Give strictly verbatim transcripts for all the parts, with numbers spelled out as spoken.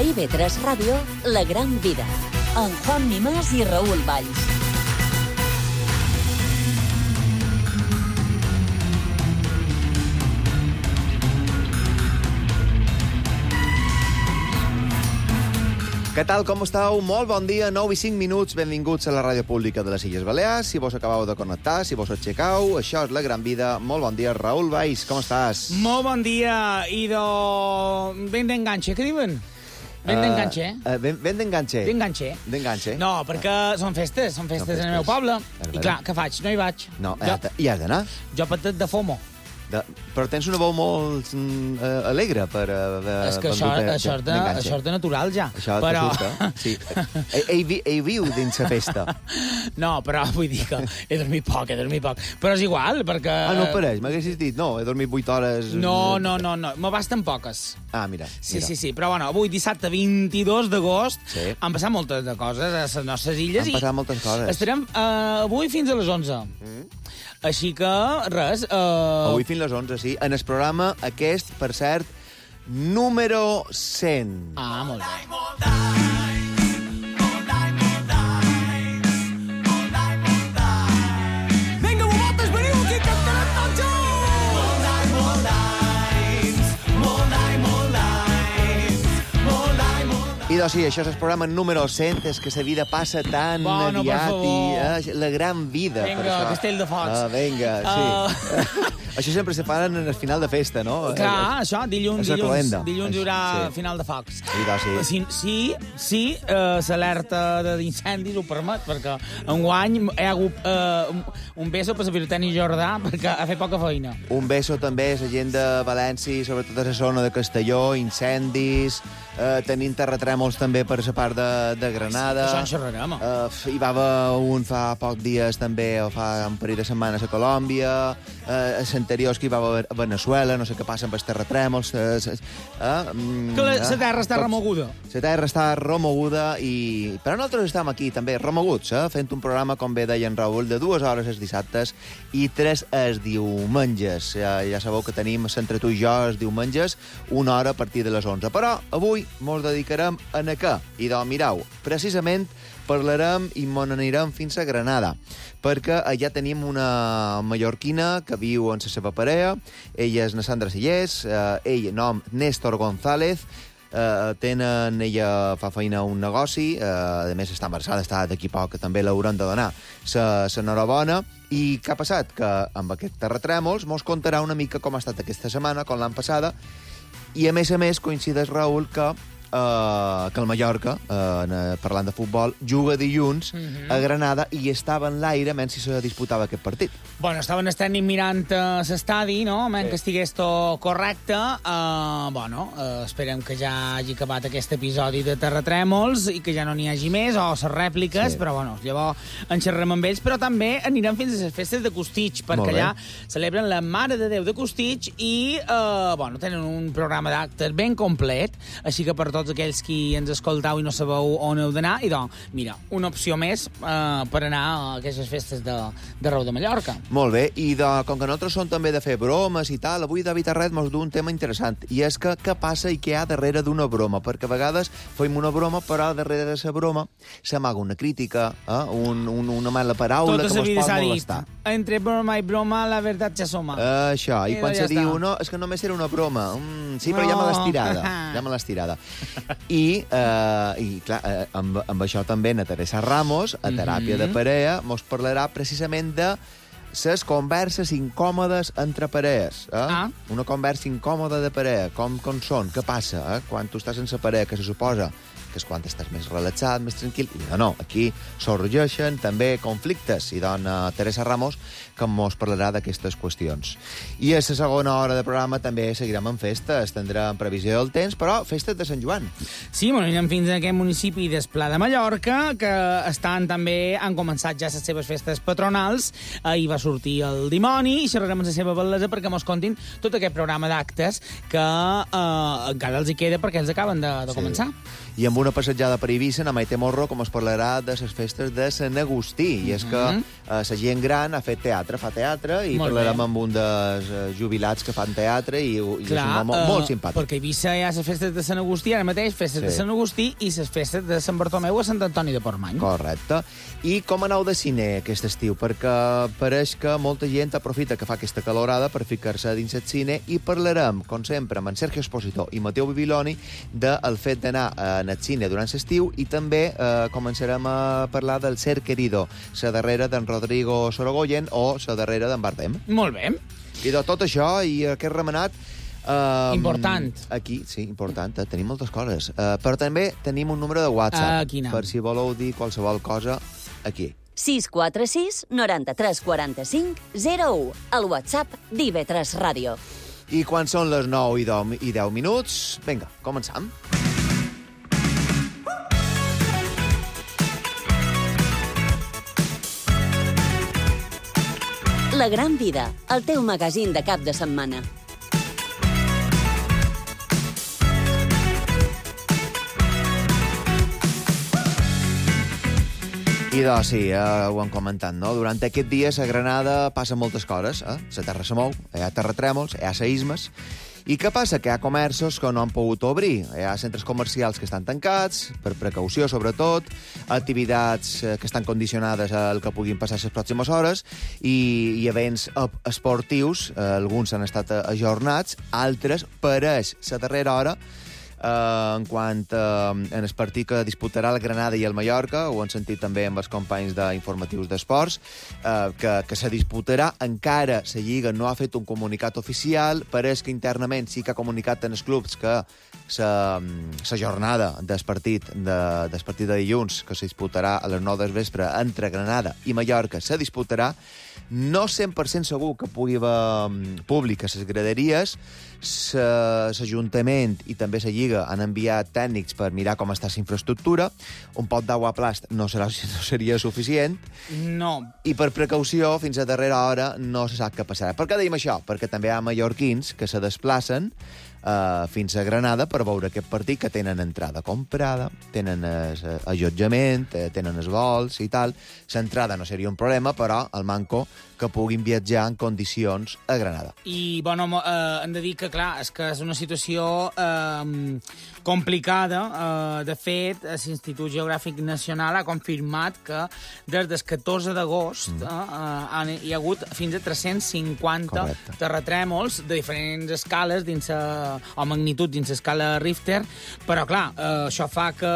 A I V tres Ràdio, La Gran Vida, amb Juan Mimàs i Raül Valls. Què tal, com esteu? Molt bon dia, nou i cinc minuts, benvinguts a la ràdio pública de les Illes Balears. Si vos acabeu de connectar, si vos aixecau, això és La Gran Vida. Molt bon dia, Raül Valls, com estàs? Molt bon dia, i do... Ben d'enganxe, què diuen? Ben uh, d'enganxe, eh? Uh, ben ben d'enganxe. D'enganxe. D'enganxe. No, perquè són festes, són festes, festes en el meu poble. I clar, què faig? No hi vaig. No, jo, hi has d'anar? Jo patet de FOMO. De... Però tens una veu molt uh, alegre per... Uh, és que això, de, això, és de, això és de natural, ja. Això però... t'ajusta, sí. ell, ell, ell viu dins la festa. No, però vull dir que he dormit poc, he dormit poc. Però és igual, perquè... Ah, no pareix, m'haguessis dit, no, he dormit vuit hores... No, no, no, no, me basten poques. Ah, mira. Sí, mira. sí, sí, però bueno, avui dissabte vint-i-dos d'agost sí. Han passat moltes de coses a les nostres illes. Han passat moltes coses. Estarem uh, avui fins a les onze. Mm. Així que, res... Uh... Avui fins a les onze, sí. En el programa aquest, per cert, número cent. Ah, molt bé. Vinga, bobotes, veniu aquí, cantarem tots junts! Molt d'any, molt d'anys, molt d'any, molt d'anys, molt d'any, molt d'anys. I doncs sí, això és el programa número cent, és que la vida passa tan bueno, aviat i eh, la gran vida. Vinga, Castell de Focs. Ah, vinga, sí. Uh... Això sempre se fa en el final de festa, no? Clar, eh, això, dilluns, dilluns, dilluns hi haurà sí. final de focs. I doncs sí. Sí, sí, sí eh, l'alerta d'incendis ho permet, perquè enguany hi ha hagut eh, un beso per la Virteni Jordà, perquè ha fet poca feina. Un beso també a la gent de València, sobretot a la zona de Castelló, incendis, eh, tenint terratrèmols també per la part de, de Granada. Això en xerrarem. Eh, hi va haver un fa pocs dies també, o fa un parell de setmanes a Colòmbia, eh, a anteriors que hi va haver a Venezuela, no sé què passa amb els terratrèmols. Eh, eh, que la, la terra està remoguda. La terra està remoguda, i... però nosaltres estem aquí també remoguts, eh, fent un programa, com bé deia en Raül, de dues hores els dissabtes i tres els diumenges. Ja, ja sabeu que tenim entre tu i jo els diumenges una hora a partir de les onze. Però avui mos dedicarem a què? I doncs, mireu, precisament parlarem i mos n'anirem fins a Granada, perquè allà tenim una mallorquina que viu amb la seva parella. Ella és na Sandra Sillés, eh, ell, nom Néstor González, eh, tenen, ella fa feina a un negoci, eh, a més està embarassada, està d'aquí poc, que també l'hauran de donar la enhorabona. I què ha passat? Que amb aquest terratrèmols mos contarà una mica com ha estat aquesta setmana, com l'any passada, i a més a més coincideix, Raül, que Uh, que el Mallorca, uh, parlant de futbol, juga dilluns uh-huh. a Granada i estava en l'aire mentre se disputava aquest partit. Bueno, estaven estant mirant uh, l'estadi, no? Mentre sí. que estigués tot correcte. Uh, bueno, uh, esperem que ja hagi acabat aquest episodi de terratrèmols i que ja no n'hi hagi més, o les rèpliques, sí. però bueno, llavors en xerrem amb ells, però també anirem fins a les festes de Costitx, perquè allà celebren la Mare de Déu de Costitx i, uh, bueno, tenen un programa d'actes ben complet, així que per tots aquells qui ens escoltau i no sabeu on heu d'anar, i doncs, mira, una opció més eh, per anar a aquestes festes de, de Rau de Mallorca. Molt bé, i de, com que nosaltres som també de fer bromes i tal, avui David Arret mos du un tema interessant, i és que què passa i què hi ha darrere d'una broma, perquè a vegades fem una broma, però darrere de la broma s'amaga una crítica, eh? un, un, una mala paraula tota que mos pot molestar. Entre broma i broma, la veritat ja soma. Uh, això, i, I quan ja se diu, no, és que només era una broma. Mm, sí, però no. ja me l'has tirada. Ja me l'has tirada. I, uh, i clar, uh, amb, amb això també na Teresa Ramos, a Teràpia mm-hmm. de Parella, mos parlarà precisament de les converses incòmodes entre parelles. Eh? Ah. Una conversa incòmoda de parella. Com, com són? Què passa? Eh? Quan tu estàs sense parella, que se suposa que és quan estàs més relaxat, més tranquil. I no, no, aquí sorgeixen també conflictes. I dona Teresa Ramos, que mos parlarà d'aquestes qüestions. I a la segona hora de programa també seguirem amb festes. Tindrem previsió del temps, però festes de Sant Joan. Sí, bueno, anirem fins a aquest municipi d'Esplà de Mallorca, que estan també, han començat ja les seves festes patronals. Ahir va sortir el dimoni i xerrarem amb la seva bellesa perquè mos contin tot aquest programa d'actes que eh, encara els hi queda perquè els acaben de, de sí. començar. I amb una passejada per Eivissa, a Maite Morro, com es parlarà de les festes de Sant Agustí. I és que eh, la gent gran ha fet teatre, fa teatre, i Molt parlarem bé. amb un dels eh, jubilats que fan teatre, i, i Clar, és un home eh, molt simpàtic. Perquè a Eivissa hi ha les festes de Sant Agustí, ara mateix festes Sí. de Sant Agustí i les festes de Sant Bartomeu a Sant Antoni de Portmany. Correcte. I com aneu de cine aquest estiu? Perquè pareix que molta gent aprofita que fa aquesta calorada per ficar-se dins el cine, i parlarem, com sempre, amb en Sergio Esposito i Mateu Bibiloni del fet d'anar en el cine durant l'estiu, i també eh, començarem a parlar del Ser Querido, la darrera d'en Rodrigo Sorogoyen o la darrera d'en Bardem. Molt bé. I de tot això i aquest remenat... Um, Important. Aquí, sí, important. Eh? Tenim moltes coses. Uh, però també tenim un número de WhatsApp. Uh, quina? Per si voleu dir qualsevol cosa, aquí. sis quatre sis, noranta-tres quaranta-cinc, zero u. El WhatsApp d'I V tres Ràdio. I quan són les nou i deu minuts, vinga, començam. La Gran Vida, el teu magazín de cap de setmana. I doncs sí, eh, ho hem comentat, no? Durant aquest dia a Granada passen moltes coses, eh? La terra se mou, hi ha terratrèmols, hi ha seismes. I què passa? Que hi ha comerços que no han pogut obrir. Hi ha centres comercials que estan tancats, per precaució sobretot, activitats eh, que estan condicionades al que puguin passar les pròximes hores, i, i events esportius, eh, alguns han estat ajornats, altres, pareix la darrera hora, Uh, en quant uh, en el partit que disputarà el Granada i el Mallorca, ho han sentit també amb els companys d'informatius d'esports, uh, que, que se disputarà. Encara la Lliga no ha fet un comunicat oficial, pareix que internament sí que ha comunicat en els clubs que la jornada del partit de, del partit de dilluns, que se disputarà a les nou del vespre entre Granada i Mallorca, se disputarà. No cent per cent segur que pugui haver públic a les graderies. L'Ajuntament i també la Lliga han enviat tècnics per mirar com està la infraestructura. Un pot d'aigua a plast no, serà, no seria suficient. No. I per precaució, fins a darrera hora, no se sap què passarà. Per què dèiem això? Perquè també hi ha mallorquins que se desplacen uh, fins a Granada per veure aquest partit, que tenen entrada comprada, tenen es, uh, allotjament, tenen els vols i tal. L'entrada no seria un problema, però el manco que puguin viatjar en condicions a Granada. I, bueno, eh, hem de dir que, clar, és que és una situació eh, complicada. Eh, de fet, l'Institut Geogràfic Nacional ha confirmat que des del catorze d'agost mm. eh, hi ha hagut fins a tres-cents cinquanta Correcte. Terratrèmols de diferents escales dins a, o magnitud dins l'escala Richter, però, clar, eh, això fa que...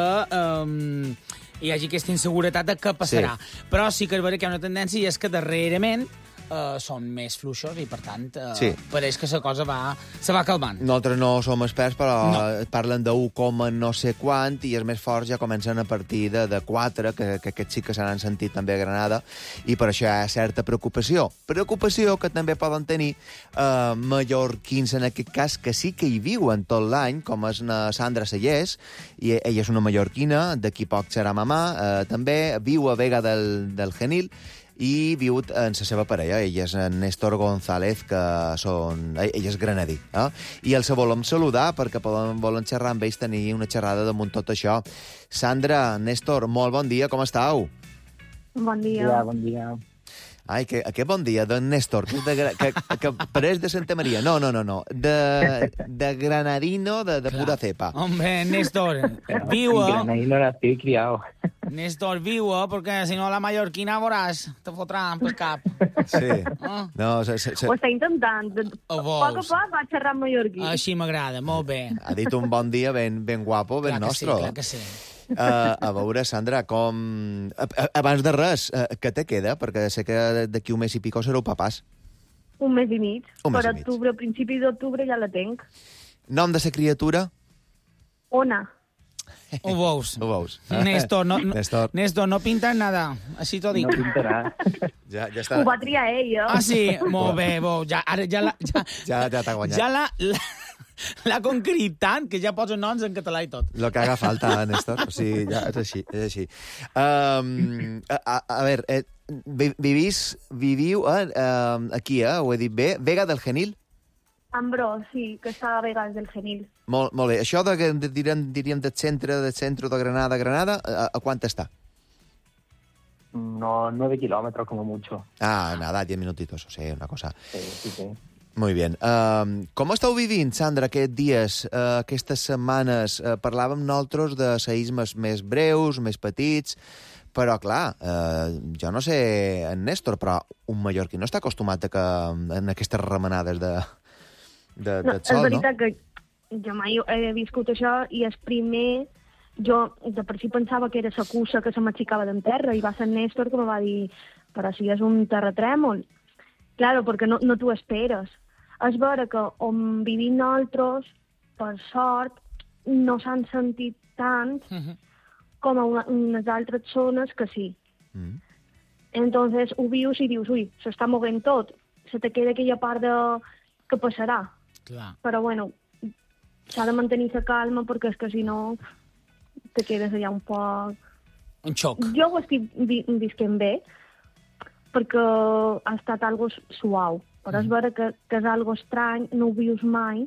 Eh, hi hagi aquesta inseguretat de què passarà. Sí. Però sí que és veritat que hi ha una tendència, i és que darrerament eh, són més fluixos i, per tant, eh, sí. pareix que la cosa va, se va calmant. Nosaltres no som experts, però no. parlen d'un coma no sé quant, i els més forts ja comencen a partir de, de quatre, que, que aquests sí que se n'han sentit també a Granada, i per això hi ha certa preocupació. Preocupació que també poden tenir eh, mallorquins, en aquest cas, que sí que hi viuen tot l'any, com és na Sandra Sellers, i ella és una mallorquina, d'aquí poc serà mamà, eh, també viu a Vega del, del Genil, i viu en la seva parella. Ella és en Néstor González, que són... Ella és granadí. Eh? I els volem saludar perquè poden, volen xerrar amb ells, tenir una xerrada damunt tot això. Sandra, Néstor, molt bon dia, com estàu? Bon dia. Ja, bon dia. Ai, que, aquest bon dia d'en Néstor, que, de, que, que pareix de Santa Maria. No, no, no, no. De, de granadino, de, de pura cepa. Hombre, Néstor, viu-a. Granadino nació y criado. Néstor, viu-a, perquè si no la mallorquina veuràs, te fotran pel cap. Sí. Ah. No, se, se, se... Ho està intentant. Ho A poc a vols. poc va xerrar en mallorquí. Així m'agrada, molt bé. Ha dit un bon dia ben, ben guapo, ben Clar que sí, nostre. clar que sí. Uh, a veure, Sandra, com... A- Abans de res, uh, què te queda? Perquè sé que d'aquí un mes i pico sereu papàs. Un mes i mig. Un mes per i mig. octubre, a principis d'octubre ja la tenc. Nom de la criatura? Ona. Ho veus. Ho veus? Néstor, no, no, Néstor. Néstor, no pintas nada. Així t'ho dic. No pintarà. Ja, ja està. Ho va triar ella. Ah, sí? Molt bé, bo. Ja, ara ja la... Ja, Ja, ja t'ha guanyat. ja la... la... L'ha conquerit tant que ja posa noms en català i tot. Lo que haga falta, Néstor. O sigui, ja és així, és així. Um, a, a, a veure, eh, vi- vivís, viviu eh, um, aquí, eh, ho he dit bé, Vega del Genil? Ambrós, sí, que està a vegades del Genil. Molt, molt bé. Això de, de, diríem, diríem del centre, del centre de Granada, Granada, a, a quant està? No, nueve kilómetros como mucho. Ah, nada, diez minutitos, o sigui, una cosa. Sí, sí, sí. Muy bien. Uh, com esteu vivint, Sandra, aquests dies, uh, aquestes setmanes? Uh, parlàvem nosaltres de seïsmes més breus, més petits, però, clar, uh, jo no sé, en Néstor, però un mallorquí no està acostumat a que, en aquestes remenades de, de, No, del és sol, no? veritat que jo mai he viscut això i el primer... Jo de per si pensava que era la cussa que se m'aixecava d'en terra i va ser Néstor que me va dir però si és un terratrèmol. Claro, perquè no, no t'ho esperes. És vera que on vivim nosaltres, per sort, no s'han sentit tant Mhm. com a una, unes altres zones que sí. Mm. Entonces ho vius i dius, ui, s'està movent tot. Se te queda aquella part de... que passarà. Clar. Però bueno, s'ha de mantenir la calma perquè és que si no te quedes allà un poc... Un xoc. Jo ho estic vi visquent bé perquè ha estat algo suau. Però és vera que, que és algo estrany, no ho vius mai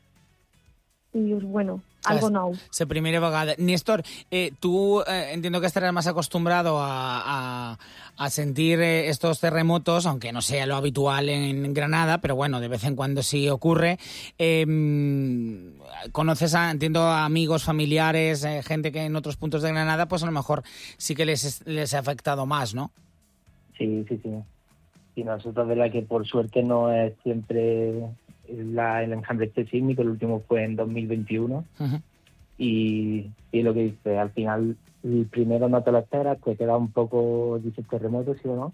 i dius, bueno, algo nou. La primera vegada. Néstor, eh, tú eh, entiendo que estarás más acostumbrado a, a, a sentir eh, estos terremotos, aunque no sea lo habitual en Granada, pero bueno, de vez en cuando sí ocurre. Eh, conoces, a, entiendo, a amigos, familiares, eh, gente que en otros puntos de Granada, pues a lo mejor sí que les, les ha afectado más, ¿no? Sí, sí, sí. Y nosotros, verdad que por suerte no es siempre la, el enjambre este sísmico, el último fue en dos mil veintiuno. Uh-huh. Y, y lo que dice, al final, el primero no te lo esperas, te queda un poco, dices, terremoto, sí o no.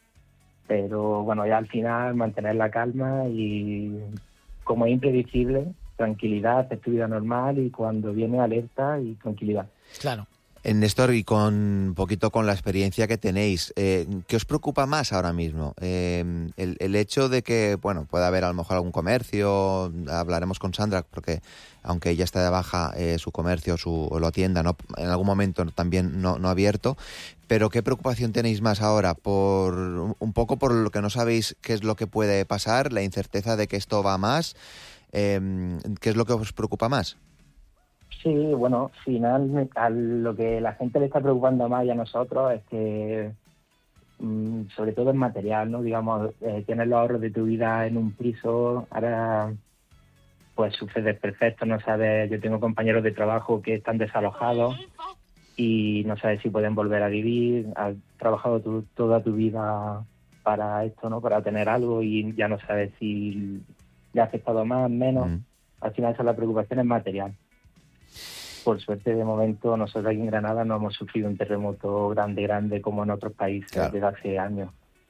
Pero bueno, ya al final mantener la calma y, como es impredecible, tranquilidad, hacer tu vida normal y cuando viene alerta y tranquilidad. Claro. En Néstor, y con un poquito con la experiencia que tenéis, eh, ¿qué os preocupa más ahora mismo? Eh, el, el hecho de que, bueno, pueda haber a lo mejor algún comercio, hablaremos con Sandra, porque aunque ella está de baja, eh, su comercio, su o la tienda, no, en algún momento también no, no abierto, pero ¿qué preocupación tenéis más ahora? Por un poco por lo que no sabéis qué es lo que puede pasar, la incerteza de que esto va más, eh, ¿qué es lo que os preocupa más? Sí, bueno, al final a lo que la gente le está preocupando más y a nosotros es que, mmm, sobre todo en material, ¿no? Digamos, eh, tienes los ahorros de tu vida en un piso, ahora pues sucede perfecto, no sabes, yo tengo compañeros de trabajo que están desalojados y no sabes si pueden volver a vivir, has trabajado tu, toda tu vida para esto, ¿no? Para tener algo y ya no sabes si le ha afectado más, menos. Mm. Al final esa es la preocupación, es material. Por suerte, de momento, nosotros aquí en Granada no hemos sufrido un terremoto grande, grande, como en otros países claro. desde hace años.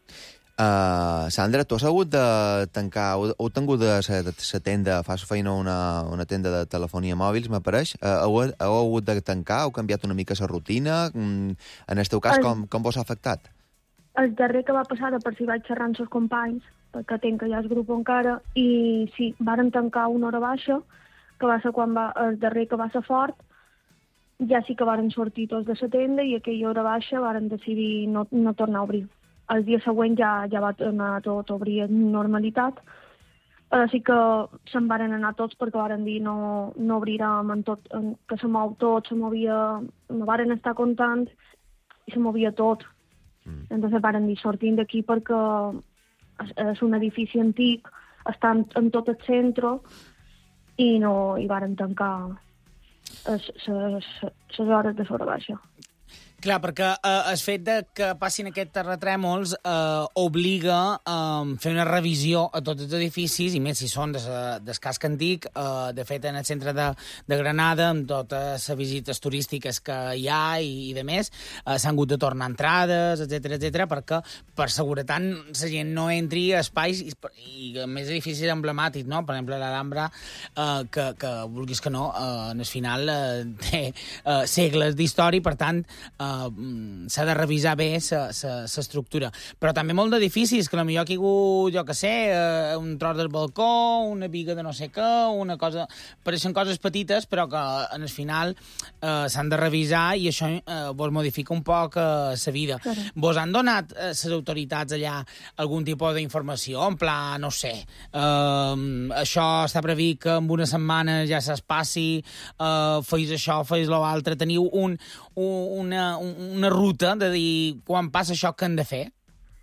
Uh, Sandra, tu has hagut de tancar, heu, heu tingut de la tenda, fas feina una, una tenda de telefonia mòbils, m'apareix, uh, heu, heu hagut de tancar, heu canviat una mica la rutina, mm, en el teu cas, el, com, com vos ha afectat? El darrer que va passar, de per si vaig xerrar amb els companys, perquè tenc que hi ha el grup encara, i sí, varen tancar una hora baixa, que va ser quan va, el darrer que va ser fort, ja sí que varen sortir tots de la tenda i aquella hora baixa varen decidir no, no tornar a obrir. El dia següent ja, ja va tornar tot a obrir en normalitat, però sí que se'n varen anar tots perquè varen dir no, no obrirem en tot, en, que se mou tot, se movia, no varen estar contents i se movia tot. Mm. Entonces varen dir sortim d'aquí perquè és, és un edifici antic, està en, en tot el centre, i no hi varen tancar les hores de l'hora baixa. Clar, perquè eh, el fet de que passin aquests terratrèmols eh, obliga a eh, fer una revisió a tots els edificis, i més si són des, des casc antic. Eh, de fet, en el centre de, de Granada, amb totes les visites turístiques que hi ha i, i de més, eh, s'han hagut de tornar entrades, etcètera, etcètera, perquè per seguretat la gent no entri a espais i, i a més edificis emblemàtics, no? Per exemple, l'Alhambra, eh, que, que vulguis que no, eh, en el final eh, té eh, segles d'història, per tant, eh, uh, s'ha de revisar bé l'estructura. Però també molt d'edificis, que potser ha caigut, jo que sé, uh, un tros del balcó, una viga de no sé què, una cosa... Pareixen coses petites, però que en el final uh, s'han de revisar i això uh, vos modifica un poc la uh, vida. Claro. Vos han donat les uh, autoritats allà algun tipus d'informació? En pla, no sé, uh, això està previst que en una setmana ja se'ls passi, uh, feis això, feis l'altre. Teniu un, un, una, una ruta de dir quan passa això que han de fer?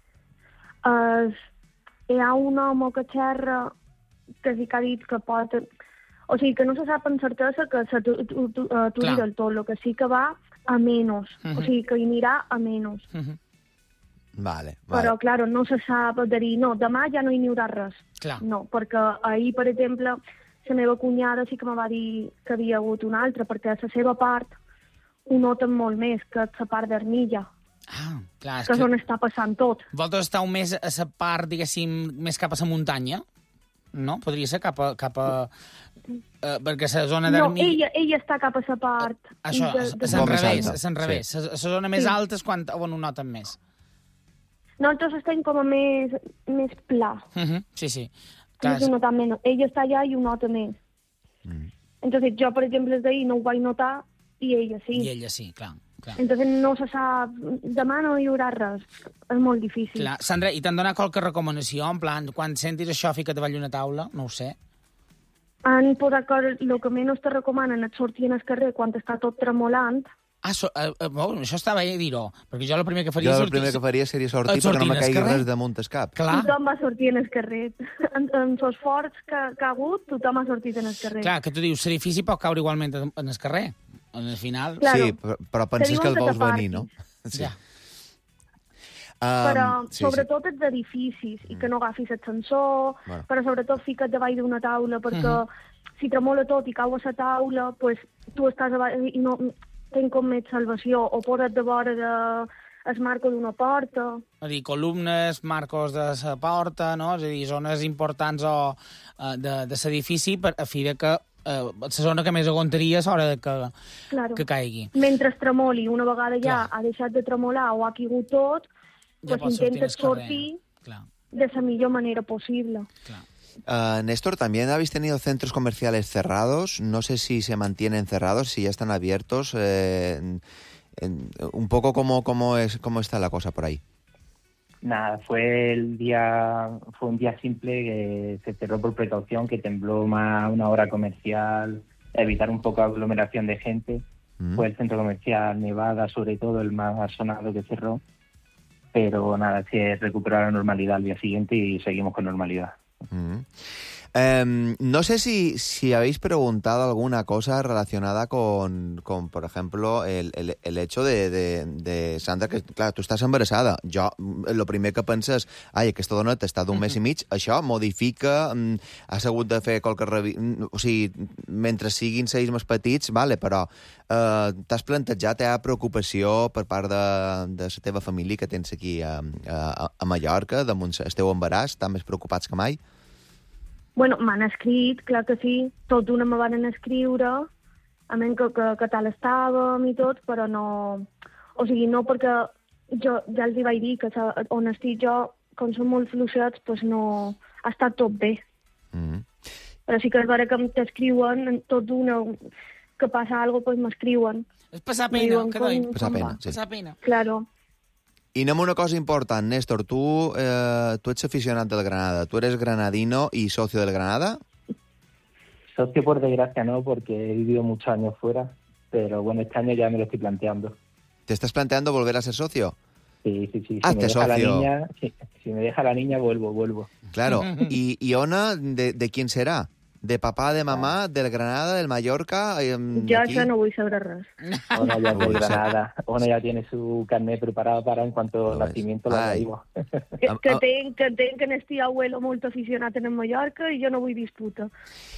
Uh, hi ha un home que xerra que sí que ha dit que pot... O sigui, que no se sap amb certesa que s'aturi del tot, el que sí que va a menys. Uh -huh. O sigui, que hi anirà a menys. Uh -huh. Vale, vale. Però, clar, no se sap de dir, no, demà ja no hi haurà res. Clar. No, perquè ahir, per exemple, la meva cunyada sí que me va dir que havia hagut una altra, perquè a la seva part ho noten molt més que la part d'Armilla, Ah, clar, és que és que on està passant tot. vosaltres esteu més a la part, diguéssim, més cap a la muntanya, no? Podria ser cap a... Cap a eh, perquè la zona No, d'Armilla... ella, ella està cap a la part... Això, de- és de- és Molt més enrevés, alta, és enrevés. sí. La zona més Sí. alta és quan on ho noten més. Nosaltres estem com a més, més pla. Uh -huh. Sí, sí. Clar, Clar, ho nota menys. Ella està allà i ho nota més. Mm. Entonces, jo, per exemple, des d'ahir no ho vaig notar i ella sí. I ella sí, clar. clar. Entonces, no se sap... Demà no hi haurà res. És molt difícil. clar. Sandra, i t'han donat qualque recomanació? En plan, quan sentis això, fica't davall d'una taula? No ho sé. Han posat que el que menys te recomanen és sortir al carrer quan està tot tremolant. Ah, so, eh, eh, bueno, això estava bé dir-ho, perquè jo el primer que faria Jo és el sortir... primer que faria seria sortir, Et perquè no sortir me al caigui carrer. res damunt el cap. Clar, Tothom va sortir al carrer. En, en els forts que, que ha hagut, tothom ha sortit al carrer. clar, que tu dius, l'edifici pot caure igualment en el carrer. En el final... Claro. Sí, però, però penses Te que el diuen que vols venir, no? t'apartis. Ja. Però, Um, sí, sobretot, els edificis, i que no agafis l'ascensor, Bueno. però sobretot fica't davall d'una taula, perquè si tremola tot i cau a la taula, pues, tu estàs davall i no tens com més salvació, o posa't de vora de el marco d'una porta. És a dir, columnes, marcos de la porta, no? És a dir, zones importants o, eh, de, de l'edifici per a fi de que eh, la zona que més aguantaria és hora de que, Claro. que caigui. Mentre tremoli, una vegada ja Clar. ha deixat de tremolar o ha caigut tot, Ja pues pots sortir intentes al carrer. sortir Clar, de la millor manera possible. clar. Uh, Néstor, también habéis tenido centros comerciales cerrados. No sé si se mantienen cerrados, si ya están abiertos. Eh, en- en- un poco cómo, cómo, es, cómo está la cosa por ahí. Nada, fue el día, fue un día simple que se cerró por precaución, que tembló más una hora comercial, evitar un poco aglomeración de gente. Mm. Fue el centro comercial Nevada, sobre todo, el más sonado que cerró. Pero nada, se recuperó la normalidad al día siguiente y seguimos con normalidad. Mm. Em, no sé si, si habéis preguntado alguna cosa relacionada con, con por ejemplo, el, el, el hecho de, de, de, Sandra, que, clar, tu estàs embarassada. Jo, el primer que penses, ai, aquesta dona està d'un mes i mig, això modifica, mm, has hagut de fer qualque revi... O sigui, mentre siguin seis més petits, vale, però eh, t'has plantejat, hi ha preocupació per part de, de la teva família que tens aquí a, a, a Mallorca, damunt el teu embaràs, estan més preocupats que mai? Bueno, m'han escrit, clar que sí, tot d'una me van escriure, a menys que, que, que tal estàvem i tot, però no... O sigui, no perquè jo ja els hi vaig dir que sa- on estic jo, com són molt fluixets, doncs no... Ha estat tot bé. Mm. Però sí que és vera que t'escriuen tot d'una... Que passa alguna cosa, doncs m'escriuen. És passar Me pena, diuen que com- doy. Passar com pena, va. sí. Passar pena. Claro. I anem a una cosa important, Néstor. Tu, eh, tu ets aficionat del Granada. Tu eres granadino y socio del Granada. Socio, por desgracia, no, porque he vivido muchos años fuera. Pero bueno, este año ya me lo estoy planteando. ¿Te estás planteando volver a ser socio? Sí, sí, sí. Si Hazte me deja la socio. niña, si, si me deja la niña, vuelvo, vuelvo. Claro. ¿Y, y Ona, de, de quién será? ¿De papá, de mamá, del Granada, del Mallorca? Eh, Jo aquí? això no vull saber res. Ona ya es Uy, de sí. Granada. Ona ya tiene su carnet preparado para en cuanto Lo ves. nacimiento la Ay. digo. Que, Am- que, ah. tenc, que tenc que n'estic abuelo molt aficionat en Mallorca i jo no vull disputa.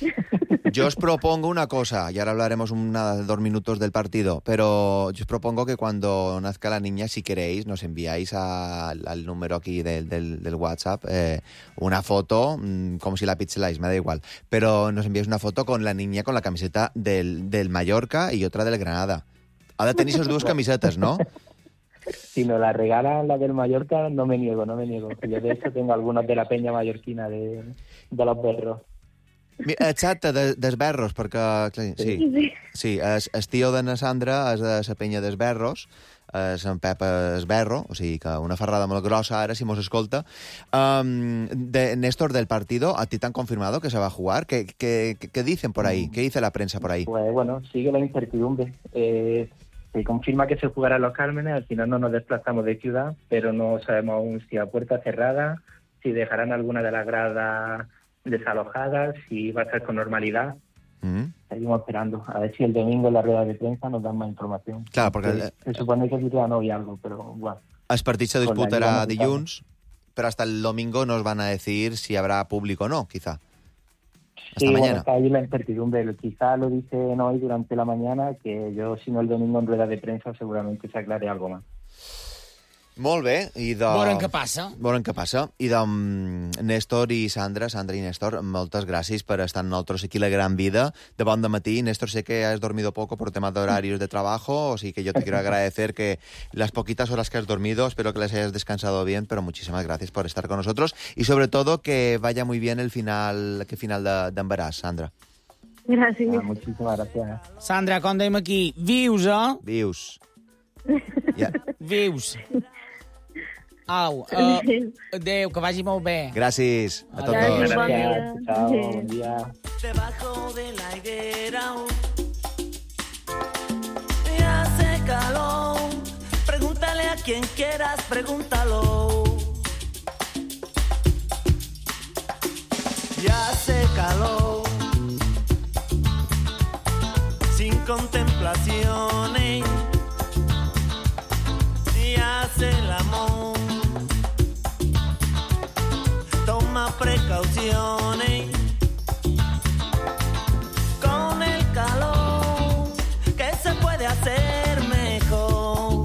Yo os propongo una cosa, y ahora hablaremos una, dos minutos del partido, pero yo os propongo que cuando nazca la niña, si queréis, nos enviáis a- al número aquí del, del, del WhatsApp eh, una foto, mm, como si la pixeláis, me da igual, pero nos enviáis una foto con la niña con la camiseta del, del Mallorca y otra del Granada. Ha de tenir les dues camisetes, ¿no? Si nos la regalan la del Mallorca, no me niego, no me niego. Yo de hecho tengo algunos de la peña mallorquina de, de los berros. Exacte, de, dels berros, perquè... Clar, sí, Sí. sí el, el tio de na Sandra és de la penya dels berros, és en Pep es berro, o sigui que una ferrada molt grossa ara, si mos escolta. Um, de Néstor, del partido, ¿a ti te han confirmado que se va a jugar? ¿Qué, qué, qué dicen por ahí? ¿Qué dice la prensa por ahí? Pues bueno, sigue la incertidumbre. Eh, se confirma que se jugará en Los Cármenes, al final no nos desplazamos de ciudad, pero no sabemos aún si a puerta cerrada, si dejarán alguna de las gradas desalojadas, si va a estar con normalidad. Mm. Seguimos esperando. A ver si el domingo en la rueda de prensa nos dan más información. Clar, perquè Se, se supone que aquí todavía no hay algo, pero bueno. el partit se Con la disputará ayuda dilluns, pero hasta el domingo nos van a decir si habrá público o no, quizá. Hasta Sí, bueno, mañana. está ahí la incertidumbre. Quizá lo dicen hoy durante la mañana, que yo, si no el domingo en rueda de prensa, seguramente se aclare algo más. Molt bé. I de... Veurem què passa. Veurem què passa. I de um, Néstor i Sandra, Sandra i Néstor, moltes gràcies per estar amb nosaltres aquí a La Gran Vida. De bon matí. Néstor, sé que has dormido poco por temas de horarios de trabajo, así que yo te quiero agradecer que las poquitas horas que has dormido, espero que las hayas descansado bien, pero muchísimas gracias por estar con nosotros y sobre todo que vaya muy bien el final, que final de, d'embaràs, Sandra. Gràcies. Ah, muchísimas gracias. Sandra, com dèiem aquí, vius, eh? Vius. Ja. Vius. Au, uh, adéu, que vagi molt bé. Gràcies a tots Adéu. dos. Bon dia. Gracias. Chao, Sí. buen día. Debajo de la higuera y hace calor. Pregúntale a quien quieras, pregúntalo. Y hace calor sin contemplaciones y hace el amor. Toma precauciones con el calor, que se puede hacer mejor.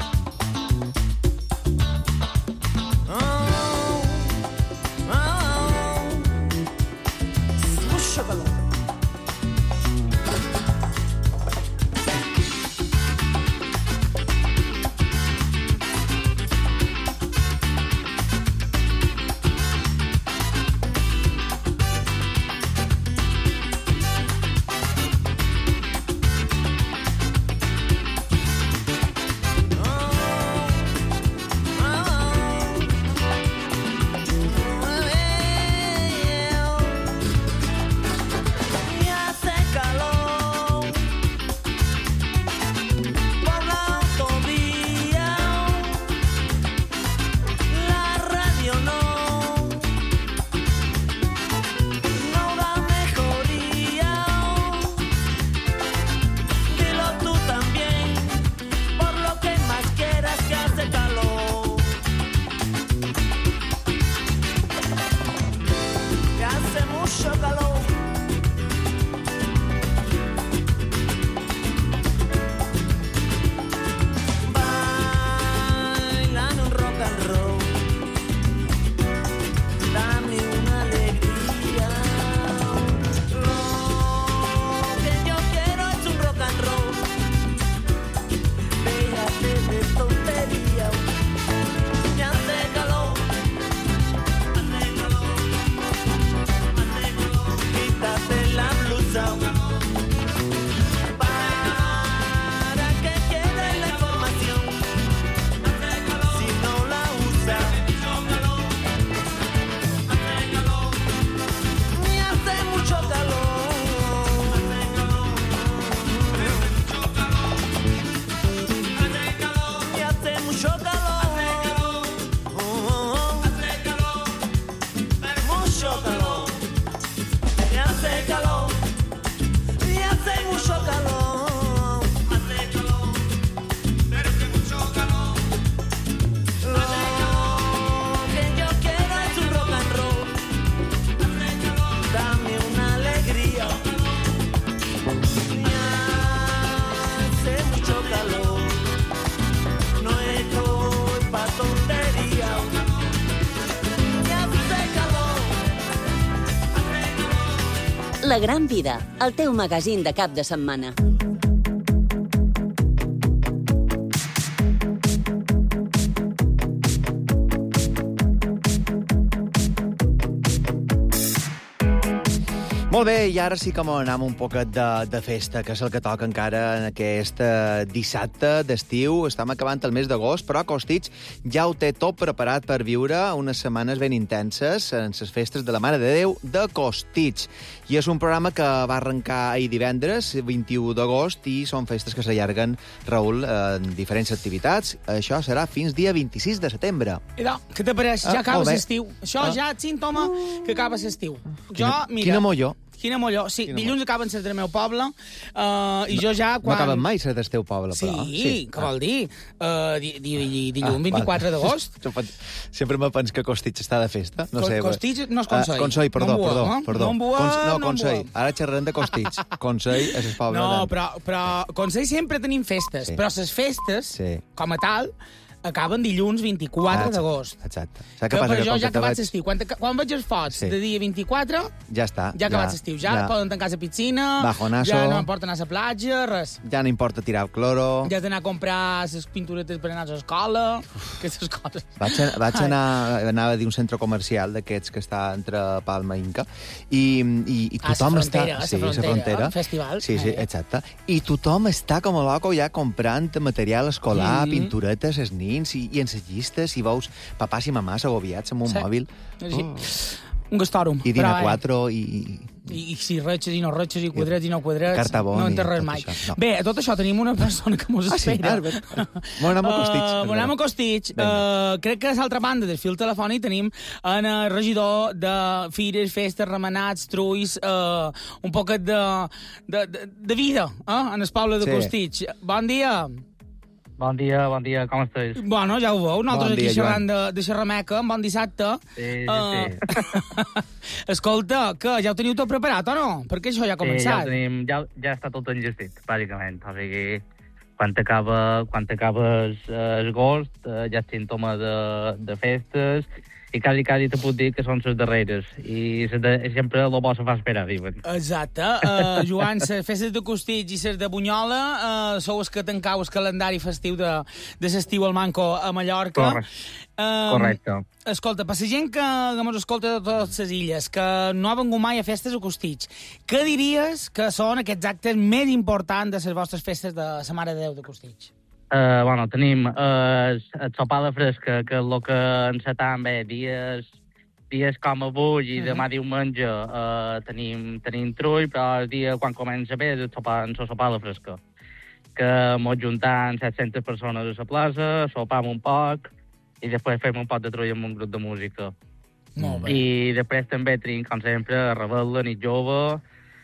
Oh, oh, mucho calor. Y hace calor por la autovía, la radio no, no da mejoría. Dilo tú también, por lo que más quieras, que hace calor. Que hace mucho calor. Bailan un rock and roll, dame una alegría. Lo que yo quiero es un rock and roll. Déjate de tontería. Me hace calor, hace calor, hace calor. Quítate la blusa. Para que quede la información. Si no la usa, me hace mucho calor. Me hace mucho calor. Oh, mucho calor. Me hace calor. Me hace mucho calor. Hace calor. Pero que mucho calor. Lo que yo quiero es un rock and roll. Hace calor. Dame una alegría. Me hace mucho calor. No estoy pa' tontería. Me hace calor. La Gran Vida, el teu magazín de cap de setmana. Molt bé, i ara sí que m'anem un poquet de, de festa, que és el que toca encara en aquest eh, dissabte d'estiu. Estem acabant el mes d'agost, però Costitx ja ho té tot preparat per viure unes setmanes ben intenses en les festes de la Mare de Déu de Costitx. I és un programa que va arrencar ahir divendres, vint-i-u d'agost, i són festes que s'allarguen, Raül, en diferents activitats. Això serà fins dia vint-i-sis de setembre. Idò, què te pareix? Ah, Ja acaba molt bé. l'estiu. Això Ah. ja és símptoma que acaba l'estiu. Jo, Quina, mira... quina molló. Quina molló. Sí, Quina dilluns acaben ser del meu poble, uh, i jo ja... No Quan... acaben mai ser del teu poble, Sí, però. sí, què Ah. vol dir? Uh, di, di, di, dilluns, Ah, vint-i-quatre val. d'agost. Jo pen- Sempre me pens que Costitx està de festa. No Co- sé, Costitx no és Consell. Ah, Consell, perdó, No em perdó, buem, eh? perdó. No em buem, Cons- no, no em Consell. buem. Ara xerrarem de Costitx. Consell és el poble No, de... però, però Consell sempre tenim festes, Sí. però les festes, Sí. com a tal, acaben dilluns vint-i-quatre Ah, d'agost. Exacte. Saps Que què passa? per Que jo com ja que te acabat vaig- l'estiu. Quan, quan veig els fots Sí. de dia vint-i-quatre, Ja està. ja ha acabat l'estiu. Ja, ja poden tancar la piscina, Bajonazo. ja no importa anar a la platja, res. Ja no importa tirar cloro. Ja has d'anar a comprar les pinturetes per anar a l'escola, aquestes coses. Vaig, a, vaig Ai. anar, anava a dir un centre comercial d'aquests que està entre Palma i Inca, i, i, i Ah, tothom la està... frontera, la sí, la frontera, frontera. el festival. Sí, sí, Eh. exacte. I tothom està com a loco ja comprant material escolar, Mhm. pinturetes, els nins, i, i en les llistes, i veus papàs i mamàs agobiats amb un Sí. mòbil. Així. Oh. Un gastòrum. I però, Dina eh, quatre, i... I, I si retxes i no retxes, i quadrats i no quadrats, Cartabón no i entes res tot mai. això, no. Bé, a tot això tenim una persona que mos Ah, sí? espera. Ah, bé. M'ho anem a Costitx. Uh, M'ho anem a Costitx. Uh, crec que a l'altra banda del fil telefònic tenim en el regidor de fires, festes, remenats, trulls, uh, un poquet de, de, de, de vida eh? en el poble de Sí. Costitx. Bon dia. Bon dia, bon dia, com estàs? Bueno, ja ho veu, nosaltres Bon dia, aquí xerrant Joan. de, de xerrameca, un bon dissabte. Sí, sí, Uh, Escolta, que ja ho teniu tot preparat o no? Perquè això ja ha Sí, ja, començat. ho tenim, ja, ja està tot engestit, bàsicament. O sigui, quan t'acaba quan t'acabes eh, agost, eh, ja és símptoma de, de festes, i quasi, quasi te puc dir que són les darreres. I ses de, sempre el bo se fa esperar, diuen. Exacte. Uh, Joan, les festes de Costitx i les de Bunyola uh, sou els que tancau el calendari festiu de, de l'estiu al Manco a Mallorca. Correcte. Um, Correcte. Escolta, per la gent que, que ens escolta de totes les illes, que no ha vengut mai a festes a Costitx, què diries que són aquests actes més importants de les vostres festes de la Mare de Déu de Costitx? Uh, bueno, tenim uh, el sopar de fresca, que és el que encetam bé, dies, dies com avui i demà diumenge uh, tenim, tenim trull, però el dia quan comença bé és el sopar, el sopar de fresca, que mos juntam set-centes persones a la plaça, sopam un poc i després fem un poc de trull amb un grup de música. Molt bé. I després també tenim, com sempre, rebel·la, nit jove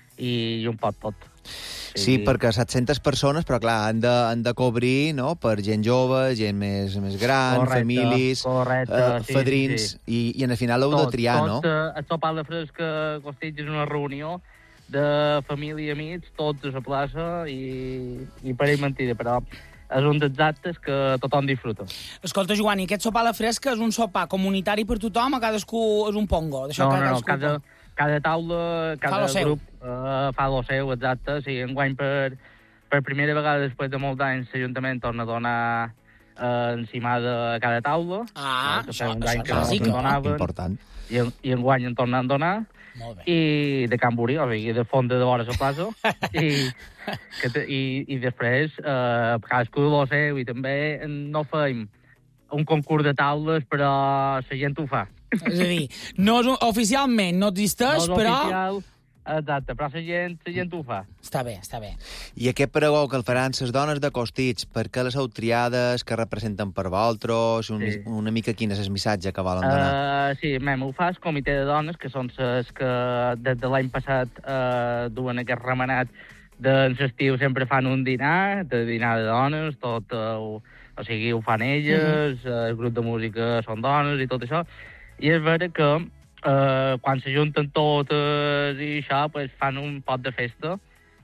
i un pot tot. Sí, perquè set-centes persones, però clar, han de, han de cobrir, no?, per gent jove, gent més, més gran, Correcte, famílies, correcte, eh, sí, fadrins, sí, I, i en el final heu de triar, tot, no? Tot, eh, el sopar de fresca Costitx és una reunió de família i amics, tots a la plaça, i, i pareix mentida, però és un dels actes que tothom disfruta. Escolta, Joan, i aquest sopar a la fresca és un sopar comunitari per tothom o cadascú és un pongo? D'això No, que no, no, cadascú- cada, cada taula, cada lo seu. grup uh, fa el seu, exacte. O sigui, enguany per, per primera vegada després de molts anys l'Ajuntament torna a donar uh, encimada a cada taula. Ah, que això, feia un això any és que no bàsic, se'n eh? donaven, Important. i, en- i enguany en tornen a donar. Molt bé. I de Can Burí, o sigui, de fons de vora la plaça, i, que te, i, i després eh, cadascú de lo seu, i també no fem un concurs de taules, però la gent ho fa. És a dir, no és un, oficialment no existeix, no és però... oficial, exacte, però la gent, la gent ho fa. Està bé, està bé. I aquest pregó que el faran les dones de Costitx, per què les heu triades, que representen per vosaltres, un, Sí. una mica quin és el missatge que volen donar? Uh, sí, mem, ho fa el comitè de dones, que són les que des de l'any passat uh, duen aquest remenat de l'estiu, sempre fan un dinar, de dinar de dones, tot, uh, o sigui, ho fan elles, uh -huh. el grup de música són dones i tot això, i és vera que uh, quan s'ajunten totes i això, pues, fan un pot de festa,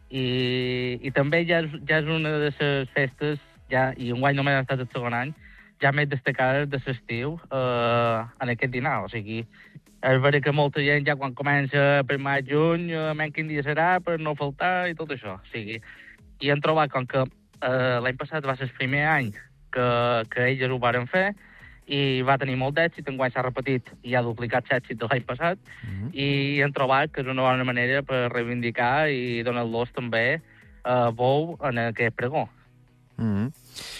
i, i també ja és, ja és una de les festes, ja, i enguany només ha estat el segon any, ja més destacades de l'estiu eh, en aquest dinar. O sigui, és vera que molta gent ja quan comença per maig, juny, eh, menys quin dia serà per no faltar i tot això. O sigui, i hem trobat com que eh, l'any passat va ser el primer any que, que elles ho varen fer, i va tenir molt d'èxit, enguany s'ha repetit i ha duplicat l'èxit de l'any passat, Mhm. i hem trobat que és una bona manera per reivindicar i donar-los també uh, veu en aquest pregó. Mm -hmm.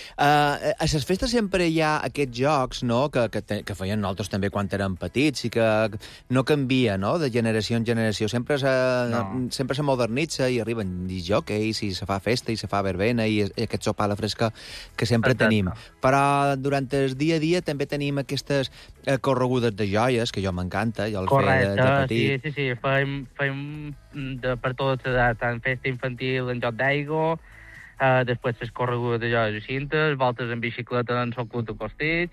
Uh, a les festes sempre hi ha aquests jocs, no?, que, que, te, que feien nosaltres també quan érem petits i que no canvia, no?, de generació en generació. Sempre se, No. sempre se modernitza i arriben disjòqueis i se fa festa i se fa verbena i, i aquest sopar a la fresca que sempre Exacte. tenim. Però durant el dia a dia també tenim aquestes eh, corregudes de joies, que jo m'encanta, jo el feia de, de Correcte, petit. sí, sí, sí, fem, fem de, per totes les edats, tant festa infantil en joc d'aigua, uh, després les corregudes de joies i cintes, voltes en bicicleta en sol club de Costits,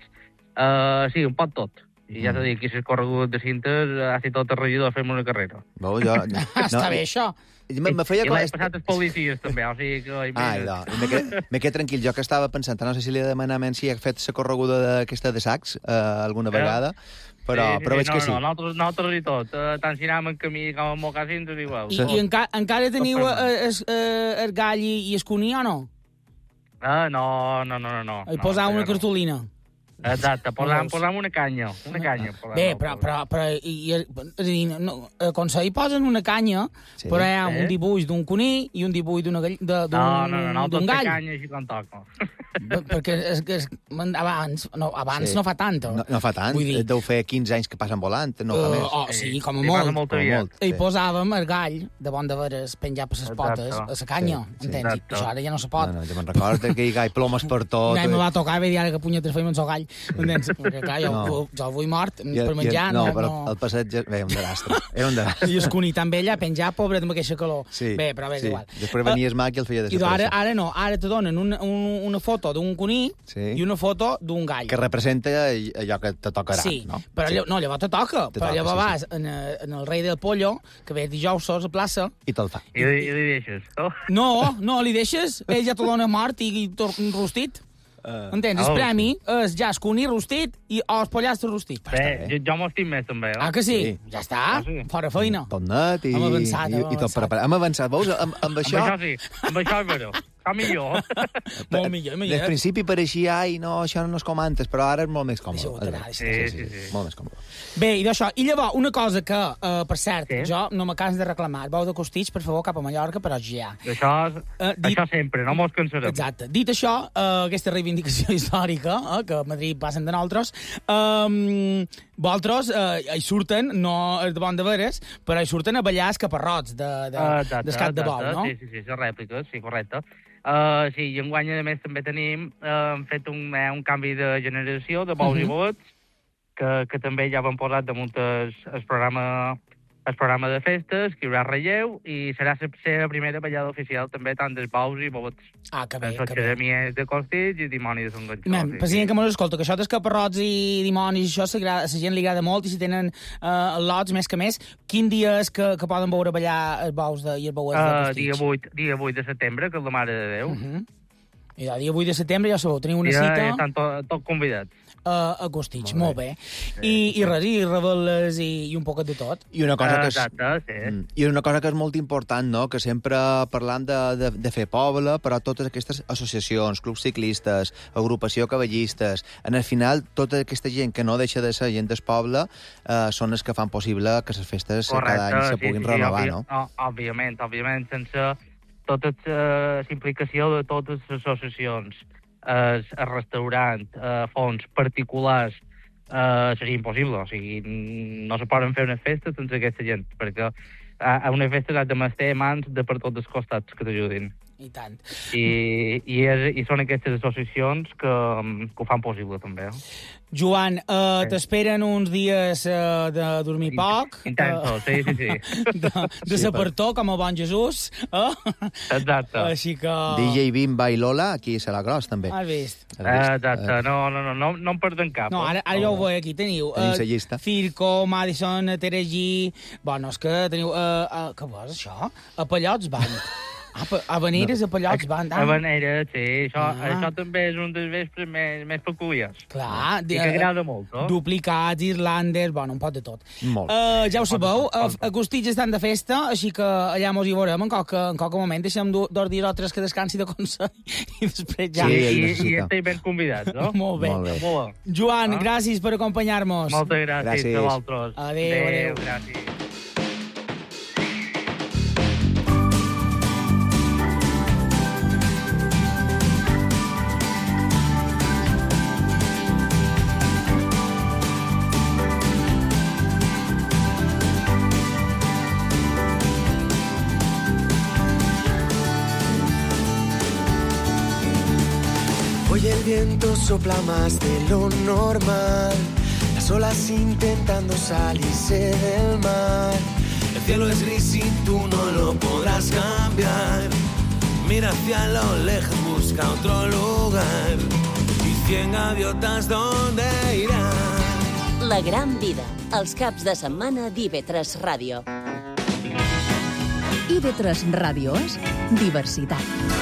uh, sí, un pot tot. I ja t'ho dic, i les corregudes de cintes, ha sigut tot el regidor fem una carrera. Veus, jo, no, Està bé, això. Me, me feia I com- l'any passat els policies també, o sigui que... Ai, imagina't. no, me quedé, me quedé tranquil. Jo que estava pensant, no sé si li he de demanar a si ha fet la correguda d'aquesta de sacs eh, alguna vegada, però, sí, sí, però veig sí, que no, sí. No, nosaltres, nosaltres i tot, uh, tant si anem en camí com en mocassins és igual. I, i enca encara teniu Tot per eh, es, eh, el gall i, i el cuní o no? Ah, no, no, no, no. no I posar no, una no. cartolina. Exacte, posam, Veus? posam una canya, una canya. Posam, Bé, però, però, però i, i, és a dir, no, eh, quan se hi posen una canya, Sí. però hi ha Sí. un dibuix d'un cuní i un dibuix d'una gall- de- d'un No, no, no, no, d'un tot gall. canya així com toca. B- Perquè és, que és, abans, no, abans Sí. no fa tant. No, no fa tant, Vull dir, deu fer quinze anys que passen volant, no fa uh, més. oh, sí, com a Sí, passa molt. molt Com a aviat. molt. I Sí. posàvem el gall de bon de veres penjat per les Exacte. potes a la canya, Sí, sí. entens? I Exacte. això ara ja no se pot. No, no, jo me'n recordo que hi ha plomes per tot. I me va tocar bé dir ara que punyetes feim amb el gall, entens? Perquè clar, jo, No. no. jo el vull mort I- per i- menjar. no, No, però no. el passatge... Bé, un desastre. Era un desastre. I el cuní també allà penjar, pobret, amb aquesta calor. Sí, Bé, però bé, és sí. igual. Després venia el mac i el feia I doncs ara, desaparèixer. ara no, ara te donen una, un, una foto d'un cuní Sí. i una foto d'un gall. Que representa allò que te tocarà, Sí, no? però Sí. llavors, no, llavors te toca. Te però toca, llavors sí, vas en, eh, en el rei del pollo, que ve dijous a la plaça. I te'l fa. I, li- i li deixes, no? No, no, li deixes, ell ja te dona mort i, i tor- rostit. Uh, Entens? oh, El premi és ja el cuní rostit i o els pollastres rostit. Bé, jo, jo m'ho estic més també, eh? Ah, que sí? Sí. Ja està, Ah, sí. fora feina. tot net i, Hem avançat, i, hem i tot avançat. preparat. Hem avançat, veus? Amb, amb Amb això... això sí, amb això és vera. Està millor. Molt millor, Al millor. principi pareixia, ai, no, això no és com antes, però ara és molt més còmode. Deixa-ho És aterrar, veritat. deixa-ho Sí, sí, sí. Molt més còmode. Bé, i d'això. I llavors, una cosa que, uh, per cert, Sí. jo no m'acabes de reclamar. Bou de Costits, per favor, cap a Mallorca, però ja. Això, és- Eh, dit- això sempre, no mos cansarem. Exacte. Dit això, uh, aquesta reivindicació històrica, uh, que a Madrid passen de nosaltres, um, vosaltres uh, hi surten, no és de bon de veres, però hi surten a ballar els caparrots de, de, Ah, exacte, d'escat de bou, exacte. no? Sí, sí, sí, les rèpliques, sí, correcte. Uh, sí, i enguany, a més, també tenim uh, hem fet un, eh, un canvi de generació de bous Mhm. i bots, que, que també ja van posat damunt el, el programa el programa de festes, que hi haurà relleu, i serà la seva primera ballada oficial també, tant dels bous i bots. Ah, que bé, Els que bé. Xeremiers de Costits i dimoni de Sant Ganxó. Men, per si que mos escolta, que això dels caparrots i dimonis, això s'agrada- la gent li agrada molt, i si tenen uh, lots més que més, quin dia és que, que poden veure ballar els bous de, i els bous de Uh, Costits? dia, vuit, dia vuit de setembre, que és la Mare de Déu. Uh -huh. I el dia vuit de setembre, ja sabeu, teniu una ja, cita ja estan tots tot convidats. a, a Costits, molt bé. I, i res, i reveles i, i un poquet de tot. I una cosa que és... Exacte, sí. Mm. I una cosa que és molt important, no?, que sempre parlant de, de, de fer poble, però totes aquestes associacions, clubs ciclistes, agrupació cavallistes, en el final, tota aquesta gent que no deixa de ser gent del poble eh, són els que fan possible que les festes cada any se puguin renovar, òbvi, no? no? Òbviament, òbviament, sense tota la implicació de totes les associacions, el, el restaurant, eh, fons particulars, eh, seria impossible. O sigui, no se poden fer unes festes sense aquesta gent, perquè a, a una festa has de mestre mans de per tots els costats que t'ajudin. I tant. I, i, és, i són aquestes associacions que, que ho fan possible, també. Joan, uh, Sí. t'esperen uns dies uh, de dormir poc. Intenso, sí, sí, sí. De, de Sí, ser per- per to, com a bon Jesús. Eh? Exacte. Així que... D J Bimba i Lola, aquí a Salagros, també. Has vist? Has vist? Exacte, Eh, no, no, no, no, no em perden cap. No, ara, ara ja ho veig aquí. Teniu Tenim eh, la llista. Circo, Madison, Teregi... Bueno, és que teniu... Uh, uh, què vols, això? A Pallots Band. Ah, però Havaneres a Pallots van tant. Havaneres, sí. Això, Ah. això també és un dels vespres més, més peculiars. Clar, I que agrada molt, no? Duplicats, irlandes, bueno, un pot de tot. Molt. Uh, ja ho sabeu, uh, a Costitx estan de festa, així que allà mos hi veurem en qualque, en qualque moment. Deixem du- dos dies o tres que descansi de consell i després ja... Sí, I, ell i, i necessita. estem ben convidats, no? Molt bé. Molt bé. Molt bé. Joan, Ah. gràcies per acompanyar-nos. Moltes gràcies, Gràcies. a vosaltres. Adéu, adéu. Gràcies. Hoy el viento sopla más de lo normal, las olas intentando salirse del mar. El cielo es gris y tú no lo podrás cambiar. Mira hacia lo lejos, busca otro lugar. Y cien gaviotas, ¿dónde irán? La gran vida, els caps de setmana d'I V tres Ràdio. I V tres Ràdio és diversitat.